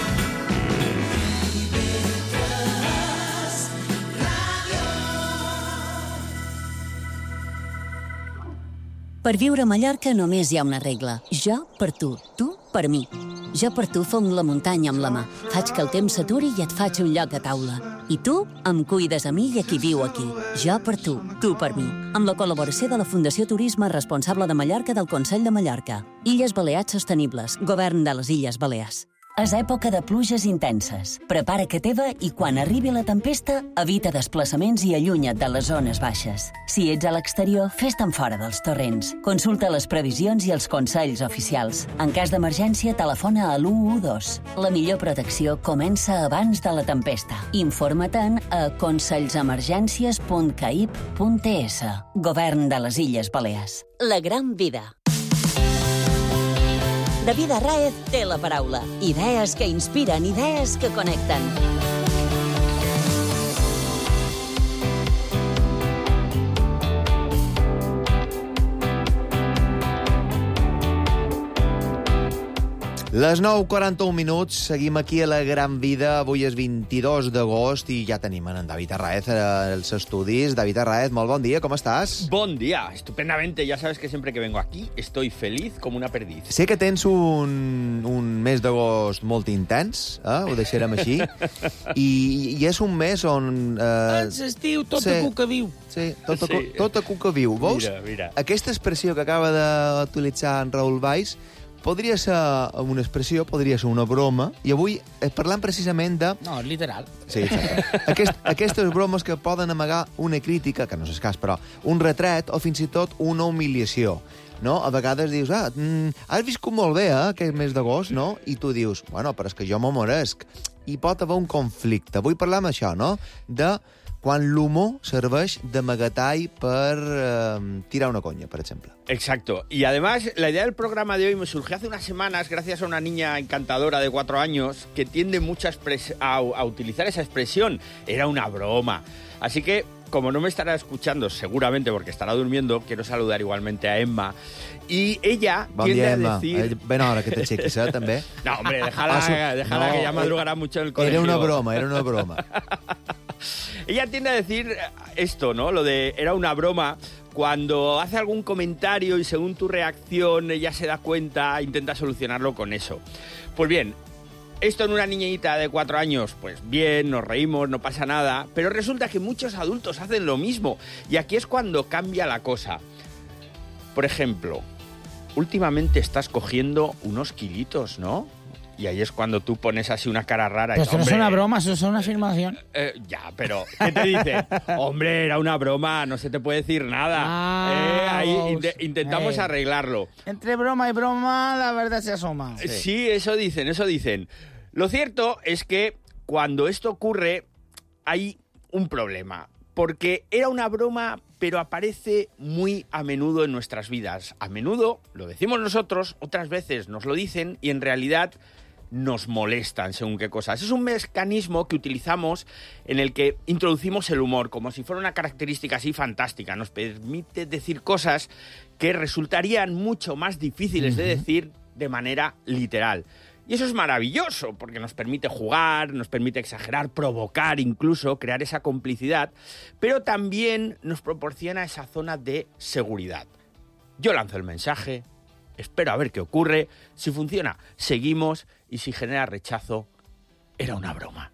Per viure a Mallorca només hi ha una regla. Jo per tu, tu per mi. Jo per tu fong la muntanya amb la mà. Faig que el temps s'aturi i et faig un lloc a taula. I tu em cuides a mi i a qui viu aquí. Jo per tu, tu per mi. Amb la col·laboració de la Fundació Turisme Responsable de Mallorca del Consell de Mallorca. Illes Balears Sostenibles, Govern de les Illes Balears. És època de pluges intenses. Prepara que teva i quan arribi la tempesta, evita desplaçaments i allunya't de les zones baixes. Si ets a l'exterior, fes-te'n fora dels torrents. Consulta les previsions i els consells oficials. En cas d'emergència, telefona a l'u u dos. La millor protecció comença abans de la tempesta. Informa-te'n a consellsemergències punt caip punt es. Govern de les Illes Balears. La gran vida. David Arraez té la paraula. Idees que inspiren, idees que connecten. Les nou i quaranta-un minuts, seguim aquí a la Gran Vida. Avui és vint-i-dos d'agost i ja tenim en David Arraez als estudis. David Arraez, molt bon dia, com estàs? Bon día, estupendamente. Ya sabes que siempre que vengo aquí estoy feliz como una perdiz. Sé que tens un, un mes d'agost molt intens, eh? Ho deixarem així, I, i és un mes on... Eh, És estiu, tot sí. a cuca viu. Sí, tot a, Sí. tot a cuca viu. Veus? Mira, mira. Aquesta expressió que acaba d'utilitzar en Raül Valls podria ser una expressió, podria ser una broma, i avui eh, parlant precisament de... No, és literal. Sí, exacte. Aquest, aquestes bromes que poden amagar una crítica, que no és cas, però un retret o fins i tot una humiliació. No? A vegades dius, ah, mm, has viscut molt bé, eh, aquest mes d'agost, no? I tu dius, bueno, però és que jo m'ho meresc. I pot haver un conflicte. Vull parlar amb això, no? De quan l'humor serveix d'amagatall per eh, tirar una conya, per exemple. Exacto. Y además, la idea del programa de hoy me surgió hace unas semanas gracias a una niña encantadora de cuatro años que tiende mucho a, expres- a, a utilizar esa expresión. Era una broma. Así que, como no me estará escuchando seguramente porque estará durmiendo, quiero saludar igualmente a Emma. Y ella Bon tiende dia, a Emma. decir... Eh, Ben hora que t'aixequis, eh, també. No, hombre, déjala, Ah, sí. déjala No, que ya madrugará mucho en el colegio. Era una broma, era una broma. Ella tiende a decir esto, ¿no? Lo de era una broma. Cuando hace algún comentario y según tu reacción ella se da cuenta, intenta solucionarlo con eso. Pues bien, esto en una niñita de cuatro años, pues bien, nos reímos, no pasa nada, pero resulta que muchos adultos hacen lo mismo y aquí es cuando cambia la cosa. Por ejemplo, últimamente estás cogiendo unos kilitos, ¿no? Y ahí es cuando tú pones así una cara rara. Pero y, eso no es "Hombre, una broma, eso es una afirmación. eh, ya, pero ¿qué te dice? Hombre, era una broma, no se te puede decir nada. Ah, Eh, ahí vos. inte- intentamos Eh. arreglarlo. Entre broma y broma, la verdad se asoma. Sí. eso dicen, eso dicen. Lo cierto es que cuando esto ocurre hay un problema. Porque era una broma, pero aparece muy a menudo en nuestras vidas. A menudo lo decimos nosotros, otras veces nos lo dicen y en realidad nos molestan según qué cosas. Es un mecanismo que utilizamos en el que introducimos el humor como si fuera una característica así fantástica. Nos permite decir cosas que resultarían mucho más difíciles de decir de manera literal. Y eso es maravilloso, porque nos permite jugar, nos permite exagerar, provocar incluso, crear esa complicidad, pero también nos proporciona esa zona de seguridad. Yo lanzo el mensaje, espero a ver qué ocurre, si funciona, seguimos, y si genera rechazo, era una broma.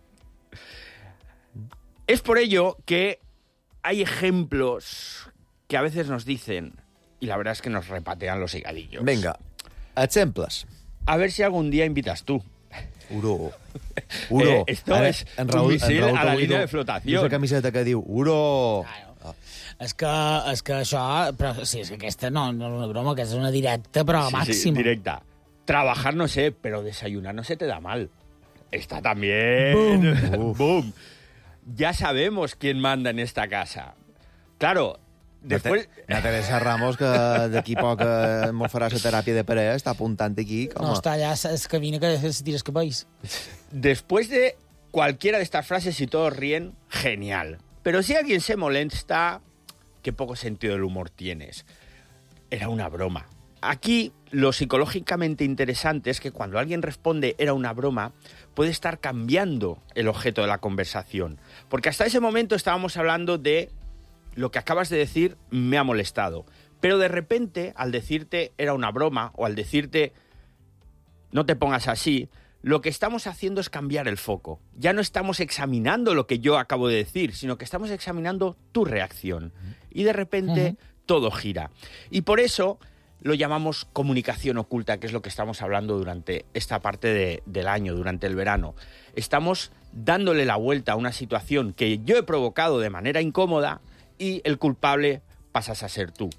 Es por ello que hay ejemplos que a veces nos dicen, y la verdad es que nos repatean los higadillos. Vinga, exemples. A ver si algún día invitas tú. Uro. Uro. Eh, esto Ara, es en un Raül, misil en Raül a la Tabuito, línia de flotació. És la camiseta que diu Uro. Claro. És que, és que això... Però, sí, és que aquesta no, no és una broma, aquesta és una directa, però Sí, sí, màxima. directa. Trabajar no sé, pero desayunar no se te da mal. Está también... Boom. Boom. Ya sabemos quién manda en esta casa. Claro, después... La Teresa Ramos, que d'aquí poc eh, mos farà la teràpia de parella, està apuntant aquí. Com No, a... està allà, es camina que se tira escapells. Después de cualquiera de estas frases, si todos ríen, genial. Pero si alguien se molesta, qué poco sentido del humor tienes. Era una broma. Aquí, lo psicológicamente interesante es que cuando alguien responde era una broma, puede estar cambiando el objeto de la conversación. Porque hasta ese momento estábamos hablando de lo que acabas de decir me ha molestado. Pero de repente, al decirte era una broma, o al decirte no te pongas así, lo que estamos haciendo es cambiar el foco. Ya no estamos examinando lo que yo acabo de decir, sino que estamos examinando tu reacción. Y de repente uh-huh. todo gira. Y por eso lo llamamos comunicación oculta, que es lo que estamos hablando durante esta parte de, del año, durante el verano. Estamos dándole la vuelta a una situación que yo he provocado de manera incómoda y el culpable pasas a ser tú.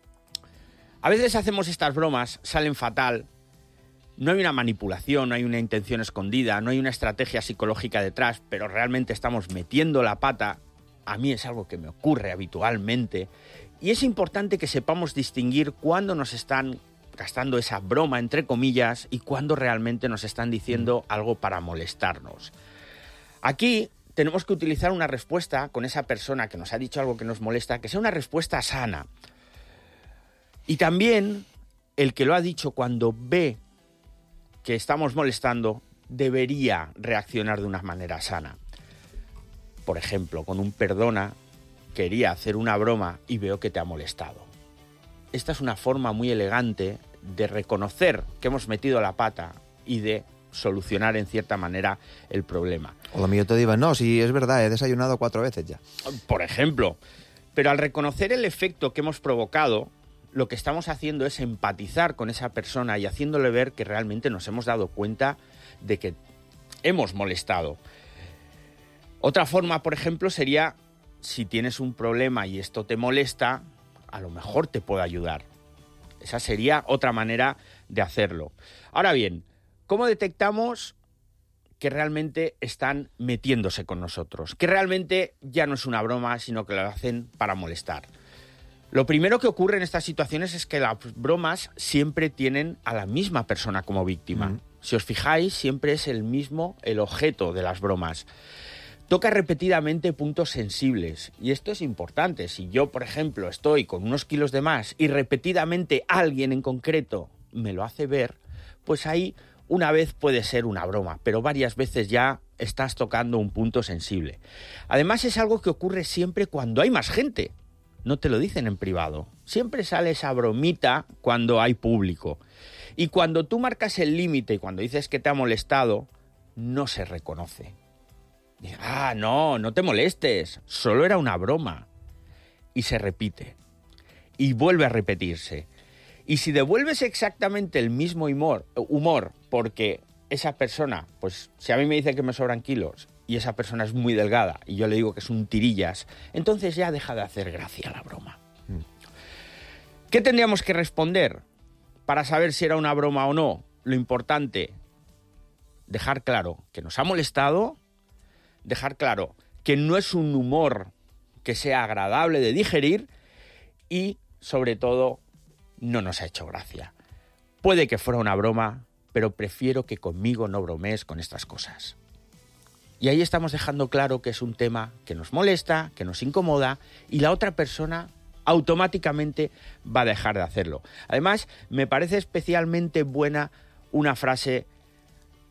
A veces hacemos estas bromas, salen fatal. No hay una manipulación, no hay una intención escondida, no hay una estrategia psicológica detrás, pero realmente estamos metiendo la pata. A mí es algo que me ocurre habitualmente. Y es importante que sepamos distinguir cuándo nos están gastando esa broma, entre comillas, y cuándo realmente nos están diciendo algo para molestarnos. Aquí tenemos que utilizar una respuesta con esa persona que nos ha dicho algo que nos molesta, que sea una respuesta sana. Y también el que lo ha dicho, cuando ve que estamos molestando, debería reaccionar de una manera sana. Por ejemplo, con un perdona, quería hacer una broma y veo que te ha molestado. Esta es una forma muy elegante de reconocer que hemos metido la pata y de solucionar en cierta manera el problema. O lo mío te digo, no, si es verdad, he desayunado cuatro veces ya. Por ejemplo. Pero al reconocer el efecto que hemos provocado, lo que estamos haciendo es empatizar con esa persona y haciéndole ver que realmente nos hemos dado cuenta de que hemos molestado. Otra forma, por ejemplo, sería, si tienes un problema y esto te molesta, a lo mejor te puedo ayudar. Esa sería otra manera de hacerlo. Ahora bien, ¿cómo detectamos que realmente están metiéndose con nosotros? Que realmente ya no es una broma, sino que lo hacen para molestar. Lo primero que ocurre en estas situaciones es que las bromas siempre tienen a la misma persona como víctima. Mm. Si os fijáis, siempre es el mismo el objeto de las bromas. Toca repetidamente puntos sensibles, y esto es importante. Si yo, por ejemplo, estoy con unos kilos de más y repetidamente alguien en concreto me lo hace ver, pues ahí una vez puede ser una broma, pero varias veces ya estás tocando un punto sensible. Además, es algo que ocurre siempre cuando hay más gente. No te lo dicen en privado. Siempre sale esa bromita cuando hay público. Y cuando tú marcas el límite y cuando dices que te ha molestado, no se reconoce. Dice, ah, no, no te molestes, solo era una broma. Y se repite. Y vuelve a repetirse. Y si devuelves exactamente el mismo humor, humor, porque esa persona, pues si a mí me dice que me sobran kilos y esa persona es muy delgada y yo le digo que es un tirillas, entonces ya deja de hacer gracia la broma. Mm. ¿Qué tendríamos que responder para saber si era una broma o no? Lo importante, dejar claro que nos ha molestado, dejar claro que no es un humor que sea agradable de digerir y, sobre todo, no nos ha hecho gracia. Puede que fuera una broma, pero prefiero que conmigo no bromees con estas cosas. Y ahí estamos dejando claro que es un tema que nos molesta, que nos incomoda, y la otra persona automáticamente va a dejar de hacerlo. Además, me parece especialmente buena una frase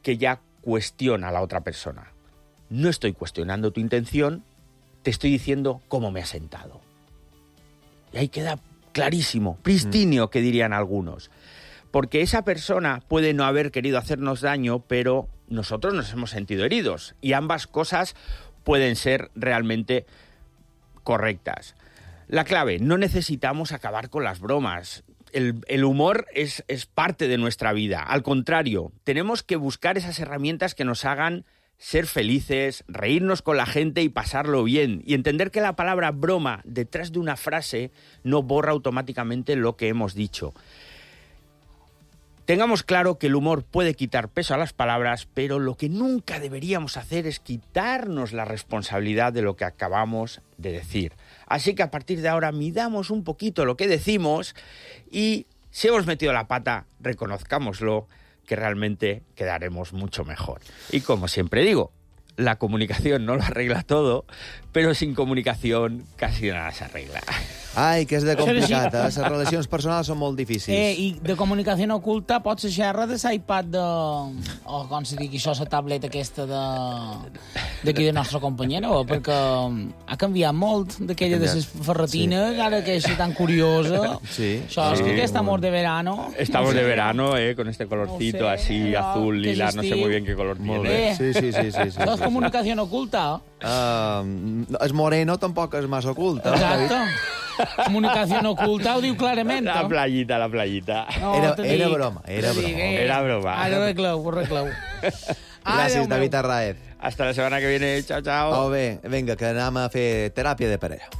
que ya cuestiona a la otra persona. No estoy cuestionando tu intención, te estoy diciendo cómo me ha sentado. Y ahí queda clarísimo, pristinio, que dirían algunos. Porque esa persona puede no haber querido hacernos daño, pero nosotros nos hemos sentido heridos. Y ambas cosas pueden ser realmente correctas. La clave, no necesitamos acabar con las bromas. El, el humor es, es parte de nuestra vida. Al contrario, tenemos que buscar esas herramientas que nos hagan ser felices, reírnos con la gente y pasarlo bien. Y entender que la palabra broma detrás de una frase no borra automáticamente lo que hemos dicho. Tengamos claro que el humor puede quitar peso a las palabras, pero lo que nunca deberíamos hacer es quitarnos la responsabilidad de lo que acabamos de decir. Así que a partir de ahora midamos un poquito lo que decimos y si hemos metido la pata, reconozcámoslo, que realmente quedaremos mucho mejor. Y como siempre digo, la comunicación no lo arregla todo, però sin comunicación casi nada s'arregla. Ai, que és de complicat, eh? Les relacions personals són molt difícils. Eh, I de comunicació oculta pot ser xerra de l'iPad de... o com se digui això, la tableta aquesta de... d'aquí de nostra companyera, o perquè ha canviat molt d'aquella de les ferretines, sí. Ara que és tan curiosa. Sí. Això és sí. que estamos de verano. Estamos de verano, eh, con este colorcito no sé, así, no, azul, lila, no sé muy bien qué color Molt tiene. bé. Sí, sí, sí. sí, sí, Això és sí, comunicació oculta. Uh, es moreno tampoc és massa ocult. Eh? Exacte. Comunicació oculta ho diu clarament. La playita, la playita. No, Era, te era dic, broma, era te dic, broma. eh. Era broma. Ara arregleu, arregleu. Gràcies, David Arraez. Hasta la semana que viene. Chao, chao. Oh, bé, vinga, que anem a fer teràpia de parella.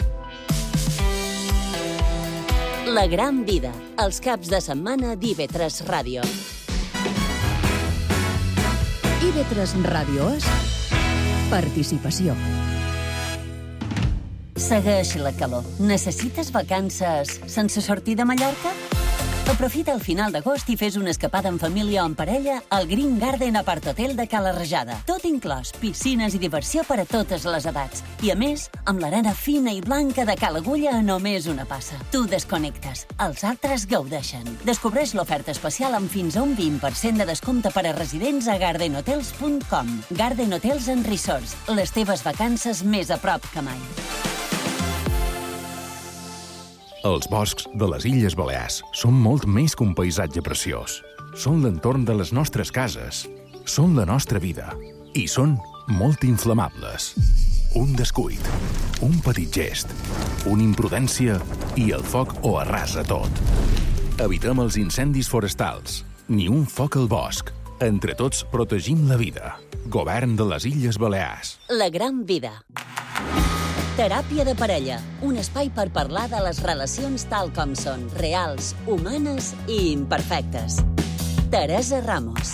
La gran vida, els caps de setmana d'I V tres Ràdio. I V tres Ràdio és participació. Segueix la calor. Necessites vacances sense sortir de Mallorca? Aprofita el final d'agost i fes una escapada en família o en parella al Green Garden Apart Hotel de Cala Rajada. Tot inclòs, piscines i diversió per a totes les edats. I a més, amb l'arena fina i blanca de Cala Agulla a només una passa. Tu desconnectes, els altres gaudeixen. Descobreix l'oferta especial amb fins a un vint per cent de descompte per a residents a garden hotels punt com. Garden Hotels and Resorts, les teves vacances més a prop que mai. Els boscs de les Illes Balears són molt més que un paisatge preciós. Són l'entorn de les nostres cases, són la nostra vida i són molt inflamables. Un descuit, un petit gest, una imprudència i el foc ho arrasa tot. Evitem els incendis forestals, ni un foc al bosc. Entre tots protegim la vida. Govern de les Illes Balears. La gran vida. Teràpia de parella, un espai per parlar de les relacions tal com són, reals, humanes i imperfectes. Teresa Ramos.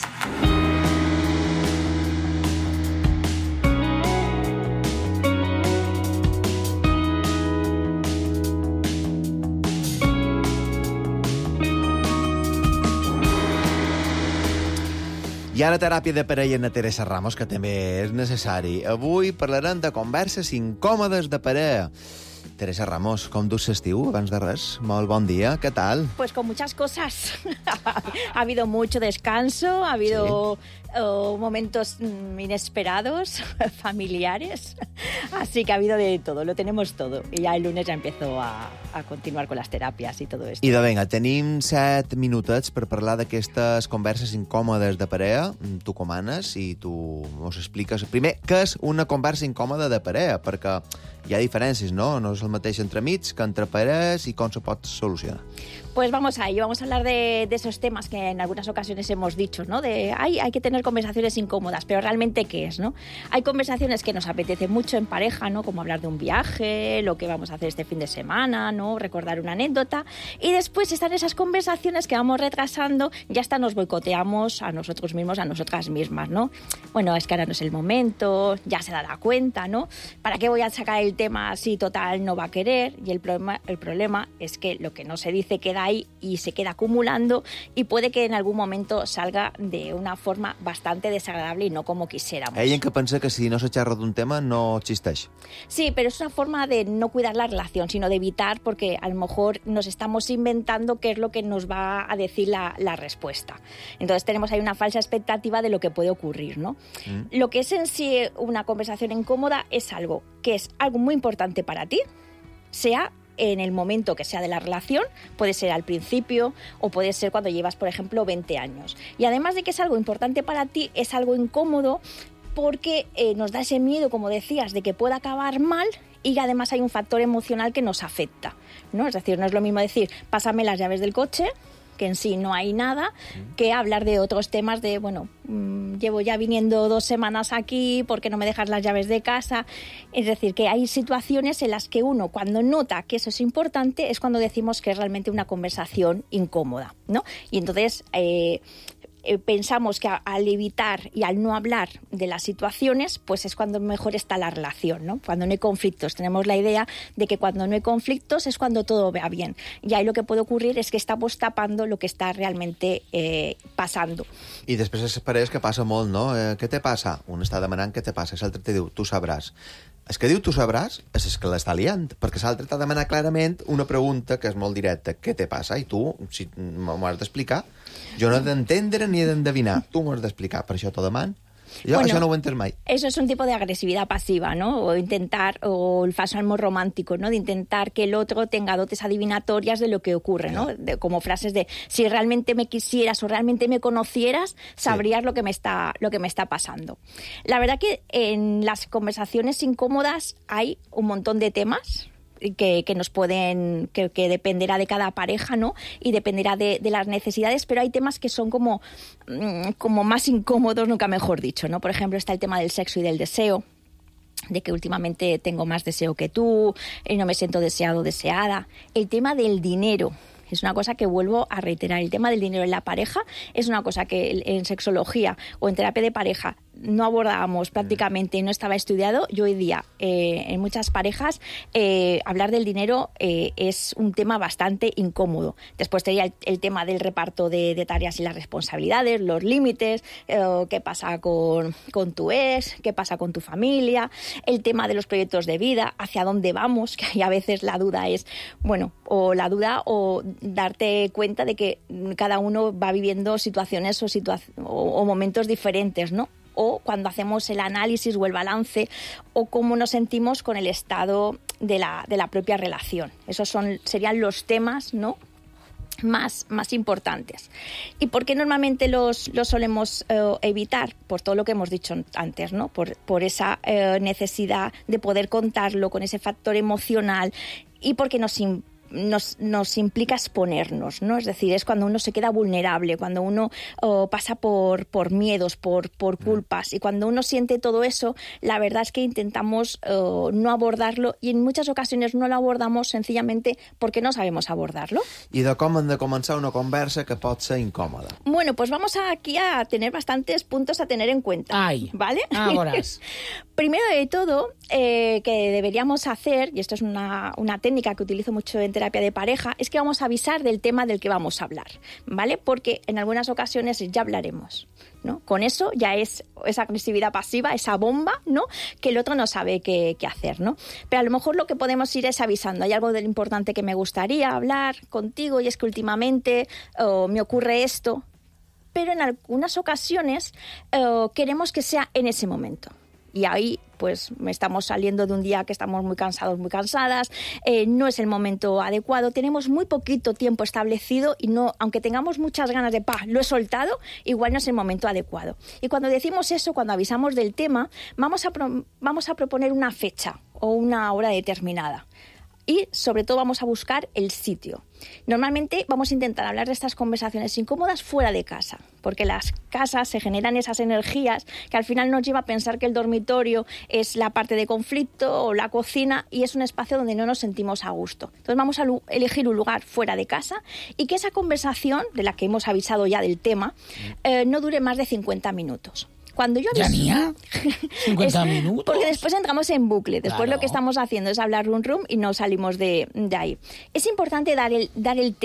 I ara teràpia de parella en Teresa Ramos, que també és necessari. Avui parlarem de converses incòmodes de parella. Teresa Ramos, com dus l'estiu, abans de res? Molt bon dia, què tal? Pues con muchas cosas. Ha habido mucho descanso, ha habido sí. uh, momentos inesperados, familiares, así que ha habido de todo, lo tenemos todo. Y ya el lunes ya empiezo a, a continuar con las terapias y todo esto. I de vinga, tenim set minutets per parlar d'aquestes converses incòmodes de parella. Tu comanes i tu mos expliques. Primer, què és una conversa incòmoda de parella? Perquè hi ha diferències, no? No és el mateix entre amics que entre parelles i com se pot solucionar. Pues vamos a ello, vamos a hablar de, de esos temas que en algunas ocasiones hemos dicho, ¿no? De ay, hay que tener conversaciones incómodas, pero realmente ¿qué es, no? Hay conversaciones que nos apetece mucho en pareja, ¿no? Como hablar de un viaje, lo que vamos a hacer este fin de semana, ¿no? Recordar una anécdota. Y después están esas conversaciones que vamos retrasando, ya hasta nos boicoteamos a nosotros mismos, a nosotras mismas, ¿no? Bueno, es que ahora no es el momento, ya se dará cuenta, ¿no? ¿Para qué voy a sacar el tema si total no va a querer? Y el problema, el problema es que lo que no se dice queda ahí y se queda acumulando y puede que en algún momento salga de una forma bastante bastante desagradable y no como quisiéramos. Hay en que pensa que si no se xerra d'un tema no existeix. Sí, pero es una forma de no cuidar la relación, sino de evitar, porque a lo mejor nos estamos inventando qué es lo que nos va a decir la, la respuesta. Entonces tenemos ahí una falsa expectativa de lo que puede ocurrir, ¿no? Mm. Lo que es en sí una conversación incómoda es algo que es algo muy importante para ti, sea en el momento que sea de la relación, puede ser al principio o puede ser cuando llevas, por ejemplo, veinte años. Y además de que es algo importante para ti, es algo incómodo porque eh, nos da ese miedo, como decías, de que pueda acabar mal y además hay un factor emocional que nos afecta, ¿no? Es decir, no es lo mismo decir, pásame las llaves del coche, que en sí no hay nada, que hablar de otros temas de, bueno, mmm, llevo ya viniendo dos semanas aquí, ¿por qué no me dejas las llaves de casa? Es decir, que hay situaciones en las que uno, cuando nota que eso es importante, es cuando decimos que es realmente una conversación incómoda, ¿no? Y entonces eh, eh, pensamos que a, al evitar y al no hablar de las situaciones, pues es cuando mejor está la relación, ¿no? Cuando no hay conflictos. Tenemos la idea de que cuando no hay conflictos es cuando todo va bien. Y ahí lo que puede ocurrir és que estamos tapando lo que està realmente eh, passando. I després es pareix que passa molt, no? Eh, què te passa? Un està demanant què te passa, l'altre te diu, tu sabràs. El que diu tu sabràs és que l'està liant, perquè l'altre t'ha demanat clarament una pregunta que és molt directa. Què te passa? I tu, si m'ho has d'explicar, jo no he d'entendre ni he d'endevinar. Tu m'ho has d'explicar, per això t'ho demano. Yo bueno, eso no ho he entès mai. Eso es un tipo de agresividad pasiva, ¿no? O intentar, o el falso amor romántico, ¿no? De intentar que el otro tenga dotes adivinatorias de lo que ocurre, ¿no? De, como frases de, si realmente me quisieras o realmente me conocieras, sabrías sí. lo que me está, lo que me está pasando. La verdad que en las conversaciones incómodas hay un montón de temas que, que nos pueden, que, que dependerá de cada pareja, ¿no? Y dependerá de, de las necesidades, pero hay temas que son como, como más incómodos, nunca mejor dicho, ¿no? Por ejemplo, está el tema del sexo y del deseo, de que últimamente tengo más deseo que tú, y no me siento deseado o deseada. El tema del dinero. Es una cosa que vuelvo a reiterar. El tema del dinero en la pareja es una cosa que en sexología o en terapia de pareja no abordábamos prácticamente, no estaba estudiado. Y hoy día, eh, en muchas parejas, eh, hablar del dinero eh, es un tema bastante incómodo. Después tenía el, el tema del reparto de, de tareas y las responsabilidades, los límites, eh, qué pasa con, con tu ex, qué pasa con tu familia, el tema de los proyectos de vida, hacia dónde vamos, que a veces la duda es, bueno, o la duda o darte cuenta de que cada uno va viviendo situaciones o, situa- o, o momentos diferentes, ¿no? O cuando hacemos el análisis o el balance, o cómo nos sentimos con el estado de la, de la propia relación. Esos son, serían los temas, ¿no?, más, más importantes. ¿Y por qué normalmente los, los solemos eh, evitar? Por todo lo que hemos dicho antes, ¿no? Por, por esa eh, necesidad de poder contarlo con ese factor emocional y porque nos Nos, nos implica exponernos, ¿no? Es decir, es cuando uno se queda vulnerable, cuando uno oh, pasa por, por miedos, por, por culpas, y cuando uno siente todo eso, la verdad es que intentamos oh, no abordarlo y en muchas ocasiones no lo abordamos sencillamente porque no sabemos abordarlo. I de com hem de començar una conversa que pot ser incòmoda? Bueno, pues vamos aquí a tener bastantes puntos a tener en cuenta. Ay, ¿vale? Ahora. Primero de todo, eh, que deberíamos hacer, y esto es una, una técnica que utilizo mucho en terapia de pareja, es que vamos a avisar del tema del que vamos a hablar, ¿vale? Porque en algunas ocasiones ya hablaremos, ¿no? Con eso ya es esa agresividad pasiva, esa bomba, ¿no?, que el otro no sabe qué, qué hacer, ¿no? Pero a lo mejor lo que podemos ir es avisando. Hay algo de lo importante que me gustaría hablar contigo y es que últimamente oh, me ocurre esto, pero en algunas ocasiones oh, queremos que sea en ese momento. Y ahí, pues, estamos saliendo de un día que estamos muy cansados, muy cansadas, eh, no es el momento adecuado, tenemos muy poquito tiempo establecido y no, aunque tengamos muchas ganas de, pa, lo he soltado, igual no es el momento adecuado. Y cuando decimos eso, cuando avisamos del tema, vamos a, pro, vamos a proponer una fecha o una hora determinada. Y, sobre todo, vamos a buscar el sitio. Normalmente vamos a intentar hablar de estas conversaciones incómodas fuera de casa, porque las casas se generan esas energías que al final nos lleva a pensar que el dormitorio es la parte de conflicto o la cocina y es un espacio donde no nos sentimos a gusto. Entonces vamos a elegir un lugar fuera de casa y que esa conversación, de la que hemos avisado ya del tema, eh, no dure más de cincuenta minutos. Cuando yo ¿Ya ni cincuenta minutos? Porque después entramos en bucle. Después Claro. lo que estamos haciendo es hablar rum rum y no salimos de, de ahí. Es importante dar el, dar el tema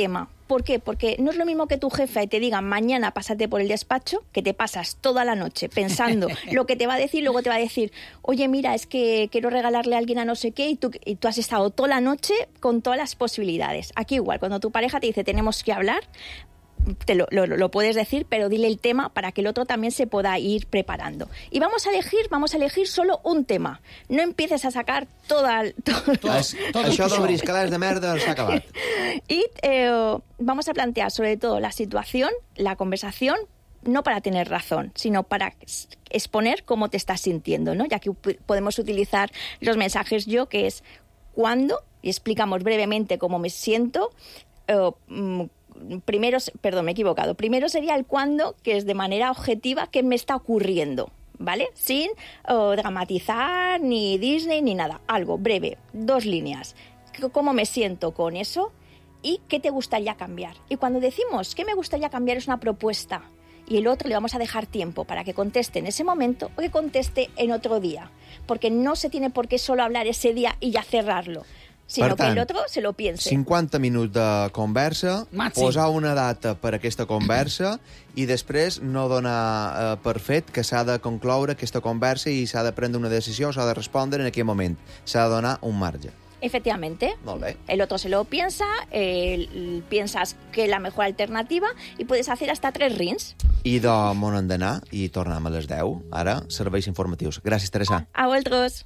¿Por qué? Porque no es lo mismo que tu jefa y te diga mañana pásate por el despacho, que te pasas toda la noche pensando lo que te va a decir, luego te va a decir, oye, mira, es que quiero regalarle a alguien a no sé qué, y tú, y tú has estado toda la noche con todas las posibilidades. Aquí igual, cuando tu pareja te dice tenemos que hablar, te lo, lo, lo puedes decir, pero dile el tema para que el otro también se pueda ir preparando. Y vamos a elegir, vamos a elegir solo un tema. No empieces a sacar toda... Todo, todo, todo això d'obrir escales de merda s'ha acabat. Y eh, vamos a plantear sobre todo la situación, la conversación, no para tener razón, sino para exponer cómo te estás sintiendo, ¿no? Ya que podemos utilizar los mensajes yo, que es cuándo, y explicamos brevemente cómo me siento, eh, Primero, perdón, me he equivocado. Primero sería el cuándo, que es de manera objetiva, qué me está ocurriendo, ¿vale? Sin oh, dramatizar, ni Disney, ni nada. Algo breve, dos líneas. ¿Cómo me siento con eso? ¿Y qué te gustaría cambiar? Y cuando decimos qué me gustaría cambiar es una propuesta. Y el otro le vamos a dejar tiempo para que conteste en ese momento o que conteste en otro día. Porque no se tiene por qué solo hablar ese día y ya cerrarlo. Sinó tant, que el otro se lo piense. cinquanta minuts de conversa, Màxim. Posar una data per aquesta conversa i després no donar eh, per fet que s'ha de concloure aquesta conversa i s'ha de prendre una decisió o s'ha de respondre en aquell moment. S'ha de donar un marge. Efectivamente. Molt bé. El otro se lo piensa, eh, piensas que es la mejor alternativa y puedes hacer hasta tres rins. I d'on hem d'anar i tornem a les deu. Ara, serveis informatius. Gràcies, Teresa. A vosaltres.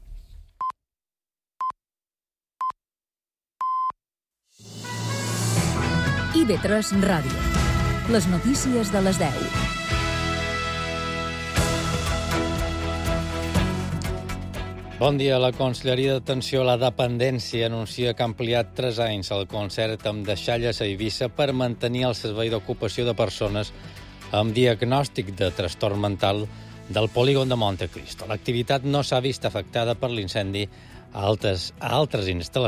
I V tres Ràdio. Les notícies de les deu. Bon dia. La Conselleria d'Atenció a la Dependència anuncia que ha ampliat tres anys el concert amb deixalles a Eivissa per mantenir el servei d'ocupació de persones amb diagnòstic de trastorn mental del polígon de Montecristo. L'activitat no s'ha vist afectada per l'incendi a altres, a altres instal·lacions